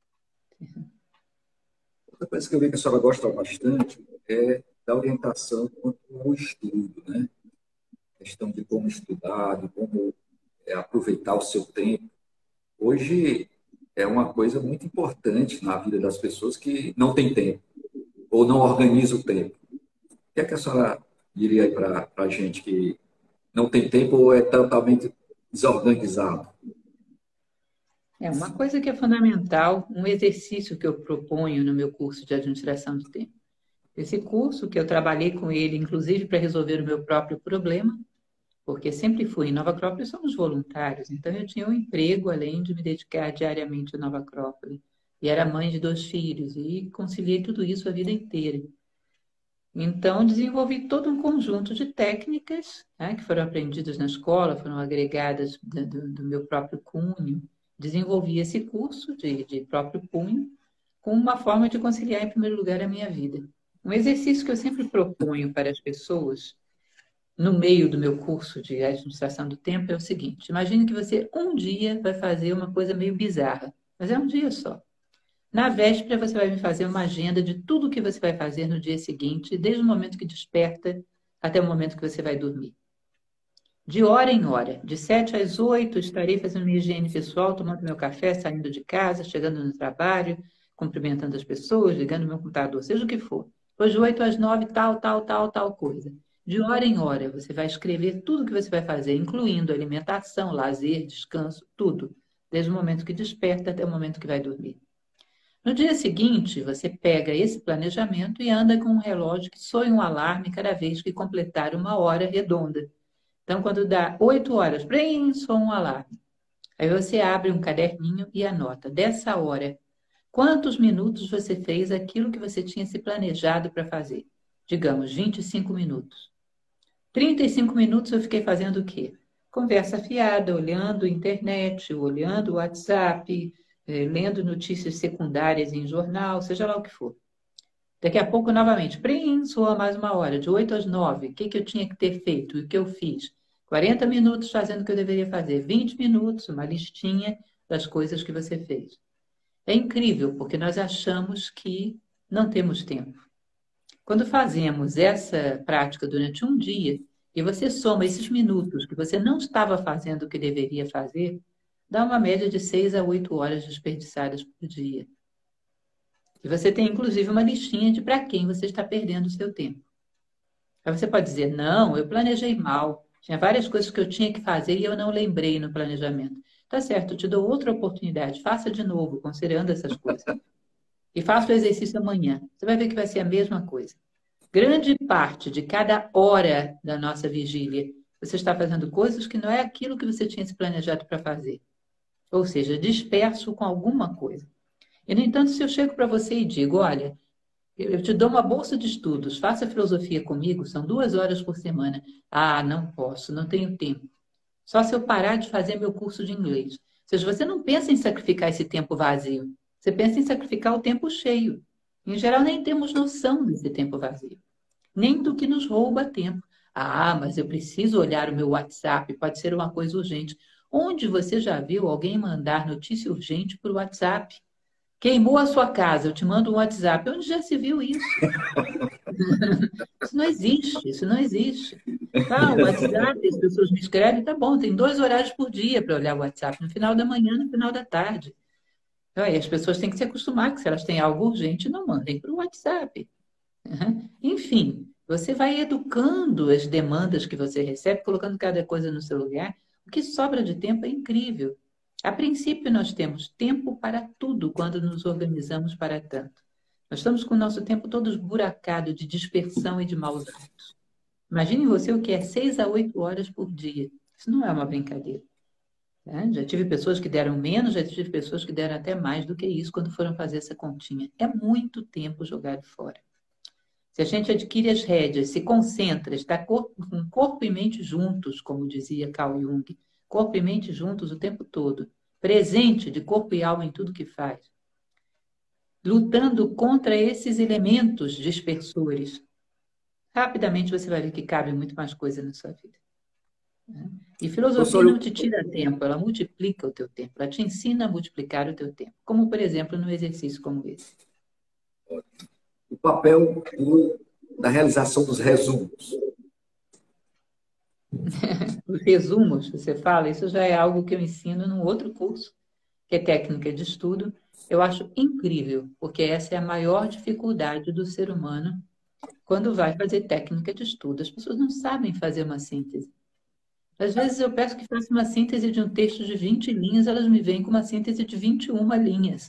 Outra coisa que eu vi que a senhora gosta bastante é da orientação quanto ao estudo, né? A questão de como estudar, de como aproveitar o seu tempo. Hoje, é uma coisa muito importante na vida das pessoas que não tem tempo ou não organiza o tempo. O que é que a senhora diria aí para a gente que não tem tempo ou é totalmente desorganizado? É uma coisa que é fundamental, um exercício que eu proponho no meu curso de administração do tempo. Esse curso que eu trabalhei com ele, inclusive para resolver o meu próprio problema, porque sempre fui em Nova Acrópole, somos voluntários, então eu tinha um emprego além de me dedicar diariamente a Nova Acrópole. E era mãe de 2 filhos e conciliei tudo isso a vida inteira. Então, desenvolvi todo um conjunto de técnicas, né, que foram aprendidas na escola, foram agregadas do meu próprio cunho. Desenvolvi esse curso de próprio punho com uma forma de conciliar, em primeiro lugar, a minha vida. Um exercício que eu sempre proponho para as pessoas, no meio do meu curso de administração do tempo, é o seguinte: imagine que você um dia vai fazer uma coisa meio bizarra, mas é um dia só. Na véspera, você vai me fazer uma agenda de tudo o que você vai fazer no dia seguinte, desde o momento que desperta até o momento que você vai dormir. De hora em hora, de 7 às 8, estarei fazendo minha higiene pessoal, tomando meu café, saindo de casa, chegando no trabalho, cumprimentando as pessoas, ligando meu computador, seja o que for. Depois de 8 às 9, tal coisa. De hora em hora, você vai escrever tudo o que você vai fazer, incluindo alimentação, lazer, descanso, tudo, desde o momento que desperta até o momento que vai dormir. No dia seguinte, você pega esse planejamento e anda com um relógio que soe um alarme cada vez que completar uma hora redonda. Então, quando dá 8 horas, brim, soa um alarme. Aí você abre um caderninho e anota, dessa hora, quantos minutos você fez aquilo que você tinha se planejado para fazer. Digamos, 25 minutos. 35 minutos eu fiquei fazendo o quê? Conversa fiada, olhando internet, olhando o WhatsApp, lendo notícias secundárias em jornal, seja lá o que for. Daqui a pouco, novamente, soa mais uma hora, de 8 às 9. O que eu tinha que ter feito e o que eu fiz? 40 minutos fazendo o que eu deveria fazer, 20 minutos, uma listinha das coisas que você fez. É incrível, porque nós achamos que não temos tempo. Quando fazemos essa prática durante um dia, e você soma esses minutos que você não estava fazendo o que deveria fazer, dá uma média de 6 a 8 horas desperdiçadas por dia. E você tem, inclusive, uma listinha de para quem você está perdendo o seu tempo. Aí você pode dizer, não, eu planejei mal. Tinha várias coisas que eu tinha que fazer e eu não lembrei no planejamento. Tá certo, eu te dou outra oportunidade. Faça de novo, considerando essas coisas. E faça o exercício amanhã. Você vai ver que vai ser a mesma coisa. Grande parte de cada hora da nossa vigília, você está fazendo coisas que não é aquilo que você tinha se planejado para fazer. Ou seja, disperso com alguma coisa. E, no entanto, se eu chego para você e digo, olha, eu te dou uma bolsa de estudos, faça filosofia comigo, são 2 horas por semana. Ah, não posso, não tenho tempo. Só se eu parar de fazer meu curso de inglês. Ou seja, você não pensa em sacrificar esse tempo vazio. Você pensa em sacrificar o tempo cheio. Em geral, nem temos noção desse tempo vazio. Nem do que nos rouba tempo. Ah, mas eu preciso olhar o meu WhatsApp, pode ser uma coisa urgente. Onde você já viu alguém mandar notícia urgente por WhatsApp? Queimou a sua casa, eu te mando um WhatsApp. Onde já se viu isso? Isso não existe, isso não existe. Ah, o WhatsApp, as pessoas me escrevem, tá bom, tem 2 horários por dia para olhar o WhatsApp, no final da manhã e no final da tarde. Aí as pessoas têm que se acostumar que se elas têm algo urgente, não mandem para o WhatsApp. Enfim, você vai educando as demandas que você recebe, colocando cada coisa no seu lugar. O que sobra de tempo é incrível. A princípio, nós temos tempo para tudo quando nos organizamos para tanto. Nós estamos com o nosso tempo todo esburacado de dispersão e de maus hábitos. Imagine você o que é 6 a 8 horas por dia. Isso não é uma brincadeira. Né? Já tive pessoas que deram menos, já tive pessoas que deram até mais do que isso quando foram fazer essa continha. É muito tempo jogado fora. Se a gente adquire as rédeas, se concentra, está com corpo e mente juntos, como dizia Carl Jung, corpo e mente juntos o tempo todo, presente de corpo e alma em tudo que faz, lutando contra esses elementos dispersores, rapidamente você vai ver que cabe muito mais coisa na sua vida. E filosofia não te tira tempo, ela multiplica o teu tempo, ela te ensina a multiplicar o teu tempo, como, por exemplo, num exercício como esse. O papel da realização dos resumos. Os resumos, você fala, isso já é algo que eu ensino num outro curso, que é técnica de estudo. Eu acho incrível, porque essa é a maior dificuldade do ser humano quando vai fazer técnica de estudo. As pessoas não sabem fazer uma síntese. Às vezes eu peço que faça uma síntese de um texto de 20 linhas, elas me vêm com uma síntese de 21 linhas.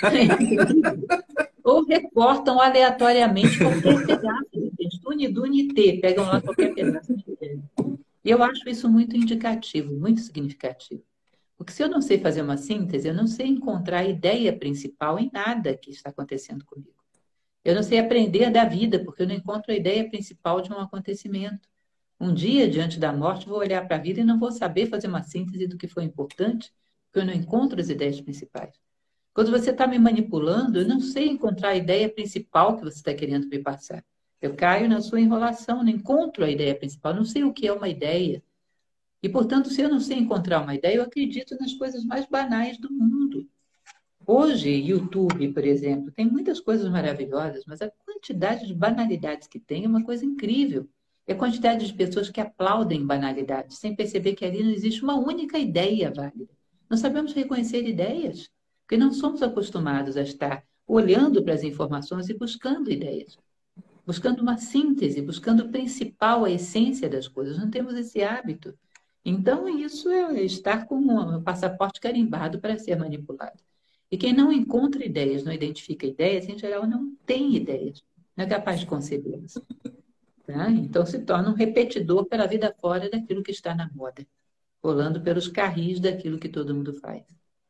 Ou recortam aleatoriamente qualquer pedaço do texto. Unidune T, pegam lá qualquer pedaço de texto. E eu acho isso muito indicativo, muito significativo. Porque se eu não sei fazer uma síntese, eu não sei encontrar a ideia principal em nada que está acontecendo comigo. Eu não sei aprender da vida, porque eu não encontro a ideia principal de um acontecimento. Um dia, diante da morte, vou olhar para a vida e não vou saber fazer uma síntese do que foi importante, porque eu não encontro as ideias principais. Quando você está me manipulando, eu não sei encontrar a ideia principal que você está querendo me passar. Eu caio na sua enrolação, não encontro a ideia principal, não sei o que é uma ideia. E, portanto, se eu não sei encontrar uma ideia, eu acredito nas coisas mais banais do mundo. Hoje, YouTube, por exemplo, tem muitas coisas maravilhosas, mas a quantidade de banalidades que tem é uma coisa incrível. E a quantidade de pessoas que aplaudem banalidades, sem perceber que ali não existe uma única ideia válida. Não sabemos reconhecer ideias, porque não somos acostumados a estar olhando para as informações e buscando ideias, buscando uma síntese, buscando o principal, a essência das coisas. Não temos esse hábito. Então, isso é estar com um passaporte carimbado para ser manipulado. E quem não encontra ideias, não identifica ideias, em geral não tem ideias, não é capaz de concebê-las. Tá? Então se torna um repetidor pela vida fora daquilo que está na moda, rolando pelos carris daquilo que todo mundo faz.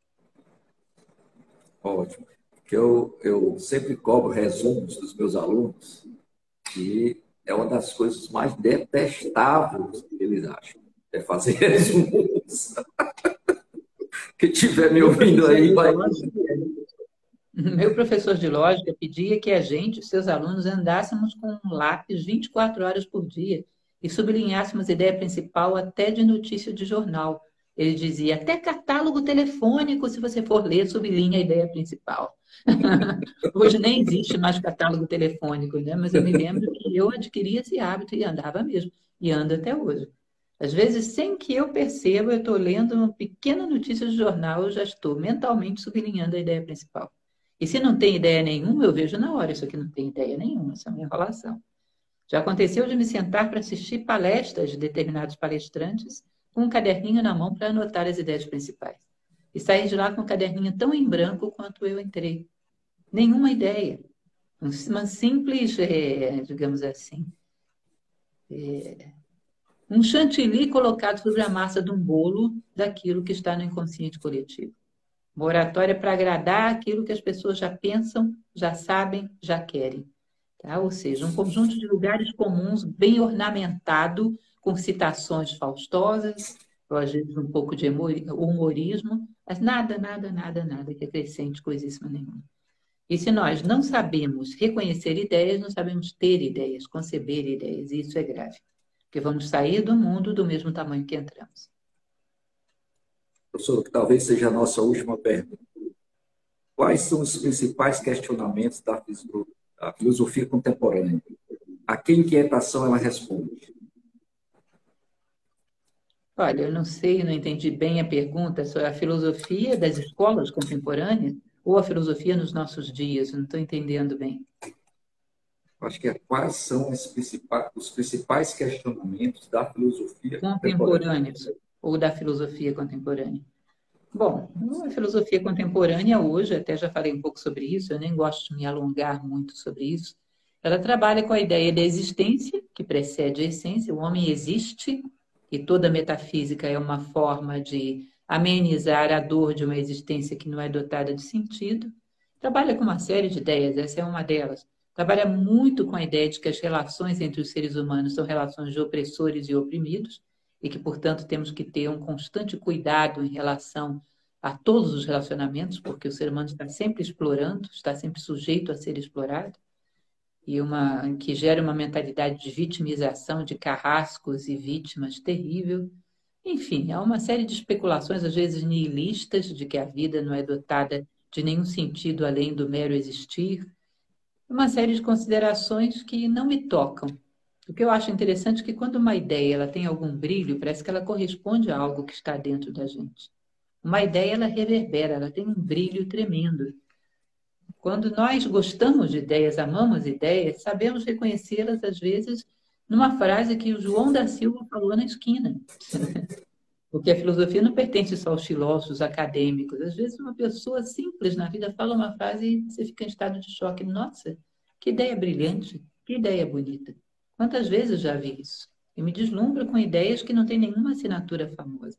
Ótimo. Que eu sempre cobro resumos dos meus alunos e é uma das coisas mais detestáveis que eles acham, é fazer resumos. Quem estiver me ouvindo aí vai... Meu professor de lógica pedia que a gente, seus alunos, andássemos com um lápis 24 horas por dia e sublinhássemos a ideia principal até de notícia de jornal. Ele dizia, até catálogo telefônico, se você for ler, sublinha a ideia principal. Hoje nem existe mais catálogo telefônico, né? Mas eu me lembro que eu adquiri esse hábito e andava mesmo, e ando até hoje. Às vezes, sem que eu perceba, eu estou lendo uma pequena notícia de jornal, eu já estou mentalmente sublinhando a ideia principal. E se não tem ideia nenhuma, eu vejo na hora, isso aqui não tem ideia nenhuma, isso é uma enrolação. Já aconteceu de me sentar para assistir palestras de determinados palestrantes com um caderninho na mão para anotar as ideias principais. E sair de lá com um caderninho tão em branco quanto eu entrei. Nenhuma ideia. Uma simples, digamos assim, um chantilly colocado sobre a massa de um bolo daquilo que está no inconsciente coletivo. Uma oratória para agradar aquilo que as pessoas já pensam, já sabem, já querem. Tá? Ou seja, um conjunto de lugares comuns bem ornamentado, com citações faustosas, ou às vezes um pouco de humorismo, mas nada que acrescente coisíssima nenhuma. E se nós não sabemos reconhecer ideias, não sabemos ter ideias, conceber ideias, e isso é grave. Porque vamos sair do mundo do mesmo tamanho que entramos. Professor, que talvez seja a nossa última pergunta. Quais são os principais questionamentos da filosofia contemporânea? A que inquietação ela responde? Olha, eu não sei, não entendi bem a pergunta sobre a filosofia das escolas contemporâneas ou a filosofia nos nossos dias, eu não estou entendendo bem. Acho que quais são os principais questionamentos da filosofia contemporâneos ou da filosofia contemporânea? Bom, a filosofia contemporânea hoje, até já falei um pouco sobre isso, eu nem gosto de me alongar muito sobre isso, ela trabalha com a ideia da existência, que precede a essência, o homem existe, e toda metafísica é uma forma de amenizar a dor de uma existência que não é dotada de sentido. Trabalha com uma série de ideias, essa é uma delas. Trabalha muito com a ideia de que as relações entre os seres humanos são relações de opressores e oprimidos, e que, portanto, temos que ter um constante cuidado em relação a todos os relacionamentos, porque o ser humano está sempre explorando, está sempre sujeito a ser explorado, e que gera uma mentalidade de vitimização, de carrascos e vítimas terrível. Enfim, há uma série de especulações, às vezes nihilistas, de que a vida não é dotada de nenhum sentido além do mero existir. Uma série de considerações que não me tocam. O que eu acho interessante é que quando uma ideia ela tem algum brilho, parece que ela corresponde a algo que está dentro da gente. Uma ideia, ela reverbera, ela tem um brilho tremendo. Quando nós gostamos de ideias, amamos ideias, sabemos reconhecê-las, às vezes, numa frase que o João da Silva falou na esquina. Porque a filosofia não pertence só aos filósofos acadêmicos. Às vezes, uma pessoa simples na vida fala uma frase e você fica em estado de choque. Nossa, que ideia brilhante, que ideia bonita. Quantas vezes eu já vi isso? Eu me deslumbro com ideias que não têm nenhuma assinatura famosa.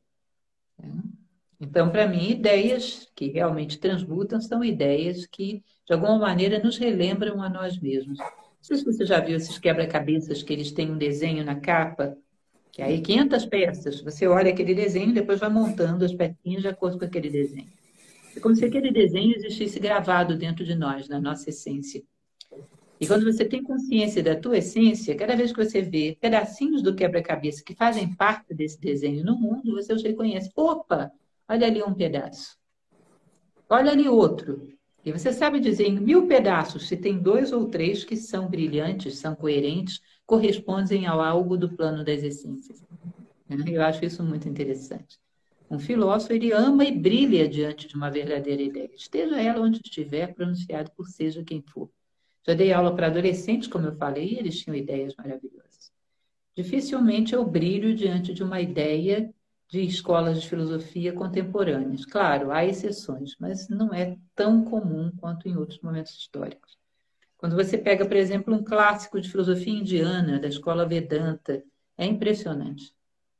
Então, para mim, ideias que realmente transmutam são ideias que, de alguma maneira, nos relembram a nós mesmos. Não sei se você já viu esses quebra-cabeças que eles têm um desenho na capa, que aí 500 peças, você olha aquele desenho e depois vai montando as pecinhas de acordo com aquele desenho. É como se aquele desenho existisse gravado dentro de nós, na nossa essência. E quando você tem consciência da tua essência, cada vez que você vê pedacinhos do quebra-cabeça que fazem parte desse desenho no mundo, você os reconhece. Opa, olha ali um pedaço. Olha ali outro. E você sabe dizer em 1000 pedaços se tem 2 ou 3 que são brilhantes, são coerentes, correspondem ao algo do plano das essências. Eu acho isso muito interessante. Um filósofo, ele ama e brilha diante de uma verdadeira ideia. Esteja ela onde estiver, pronunciado por seja quem for. Já dei aula para adolescentes, como eu falei, e eles tinham ideias maravilhosas. Dificilmente eu brilho diante de uma ideia de escolas de filosofia contemporâneas. Claro, há exceções, mas não é tão comum quanto em outros momentos históricos. Quando você pega, por exemplo, um clássico de filosofia indiana, da escola Vedanta, é impressionante.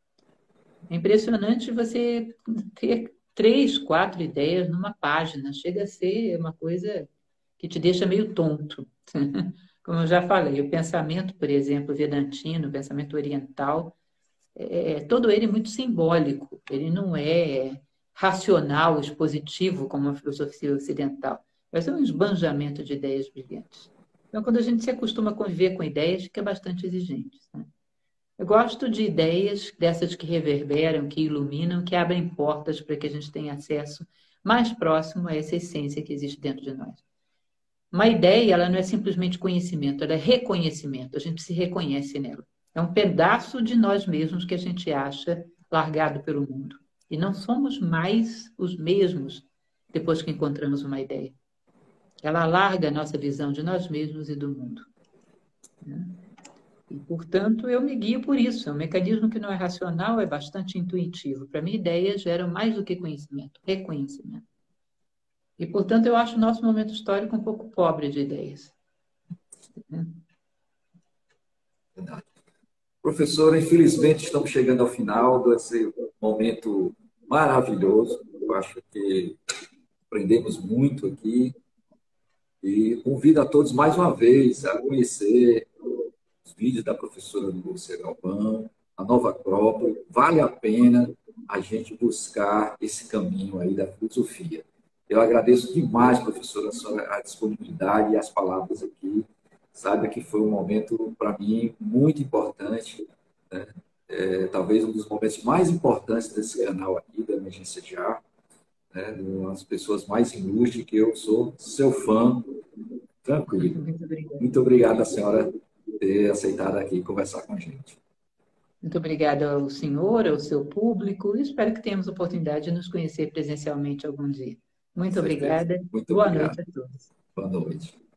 É impressionante você ter 3, 4 ideias numa página. Chega a ser uma coisa que te deixa meio tonto. Como eu já falei, o pensamento, por exemplo, vedantino, o pensamento oriental, todo ele muito simbólico. Ele não é racional, expositivo, como a filosofia ocidental. Vai ser um esbanjamento de ideias brilhantes. Então, quando a gente se acostuma a conviver com ideias, fica bastante exigente. Eu gosto de ideias dessas que reverberam, que iluminam, que abrem portas para que a gente tenha acesso mais próximo a essa essência que existe dentro de nós. Uma ideia, ela não é simplesmente conhecimento, ela é reconhecimento. A gente se reconhece nela. É um pedaço de nós mesmos que a gente acha largado pelo mundo. E não somos mais os mesmos depois que encontramos uma ideia. Ela alarga a nossa visão de nós mesmos e do mundo. E, portanto, eu me guio por isso. É um mecanismo que não é racional, é bastante intuitivo. Para mim, ideias geram mais do que conhecimento, reconhecimento. E, portanto, eu acho o nosso momento histórico um pouco pobre de ideias. Verdade. Professora, infelizmente estamos chegando ao final desse momento maravilhoso. Eu acho que aprendemos muito aqui e convido a todos mais uma vez a conhecer os vídeos da professora Lúcia Galvão, a Nova Acrópole. Vale a pena a gente buscar esse caminho aí da filosofia. Eu agradeço demais, professora, a disponibilidade e as palavras aqui. Saiba que foi um momento, para mim, muito importante, né? Talvez um dos momentos mais importantes desse canal aqui, da Emergência Já, né? Uma das pessoas mais ilustres, que eu sou seu fã, tranquilo. Muito obrigado a senhora ter aceitado aqui conversar com a gente. Muito obrigada ao senhor, ao seu público, e espero que tenhamos a oportunidade de nos conhecer presencialmente algum dia. Muito obrigada. Muito Boa obrigado. noite a todos. Boa noite.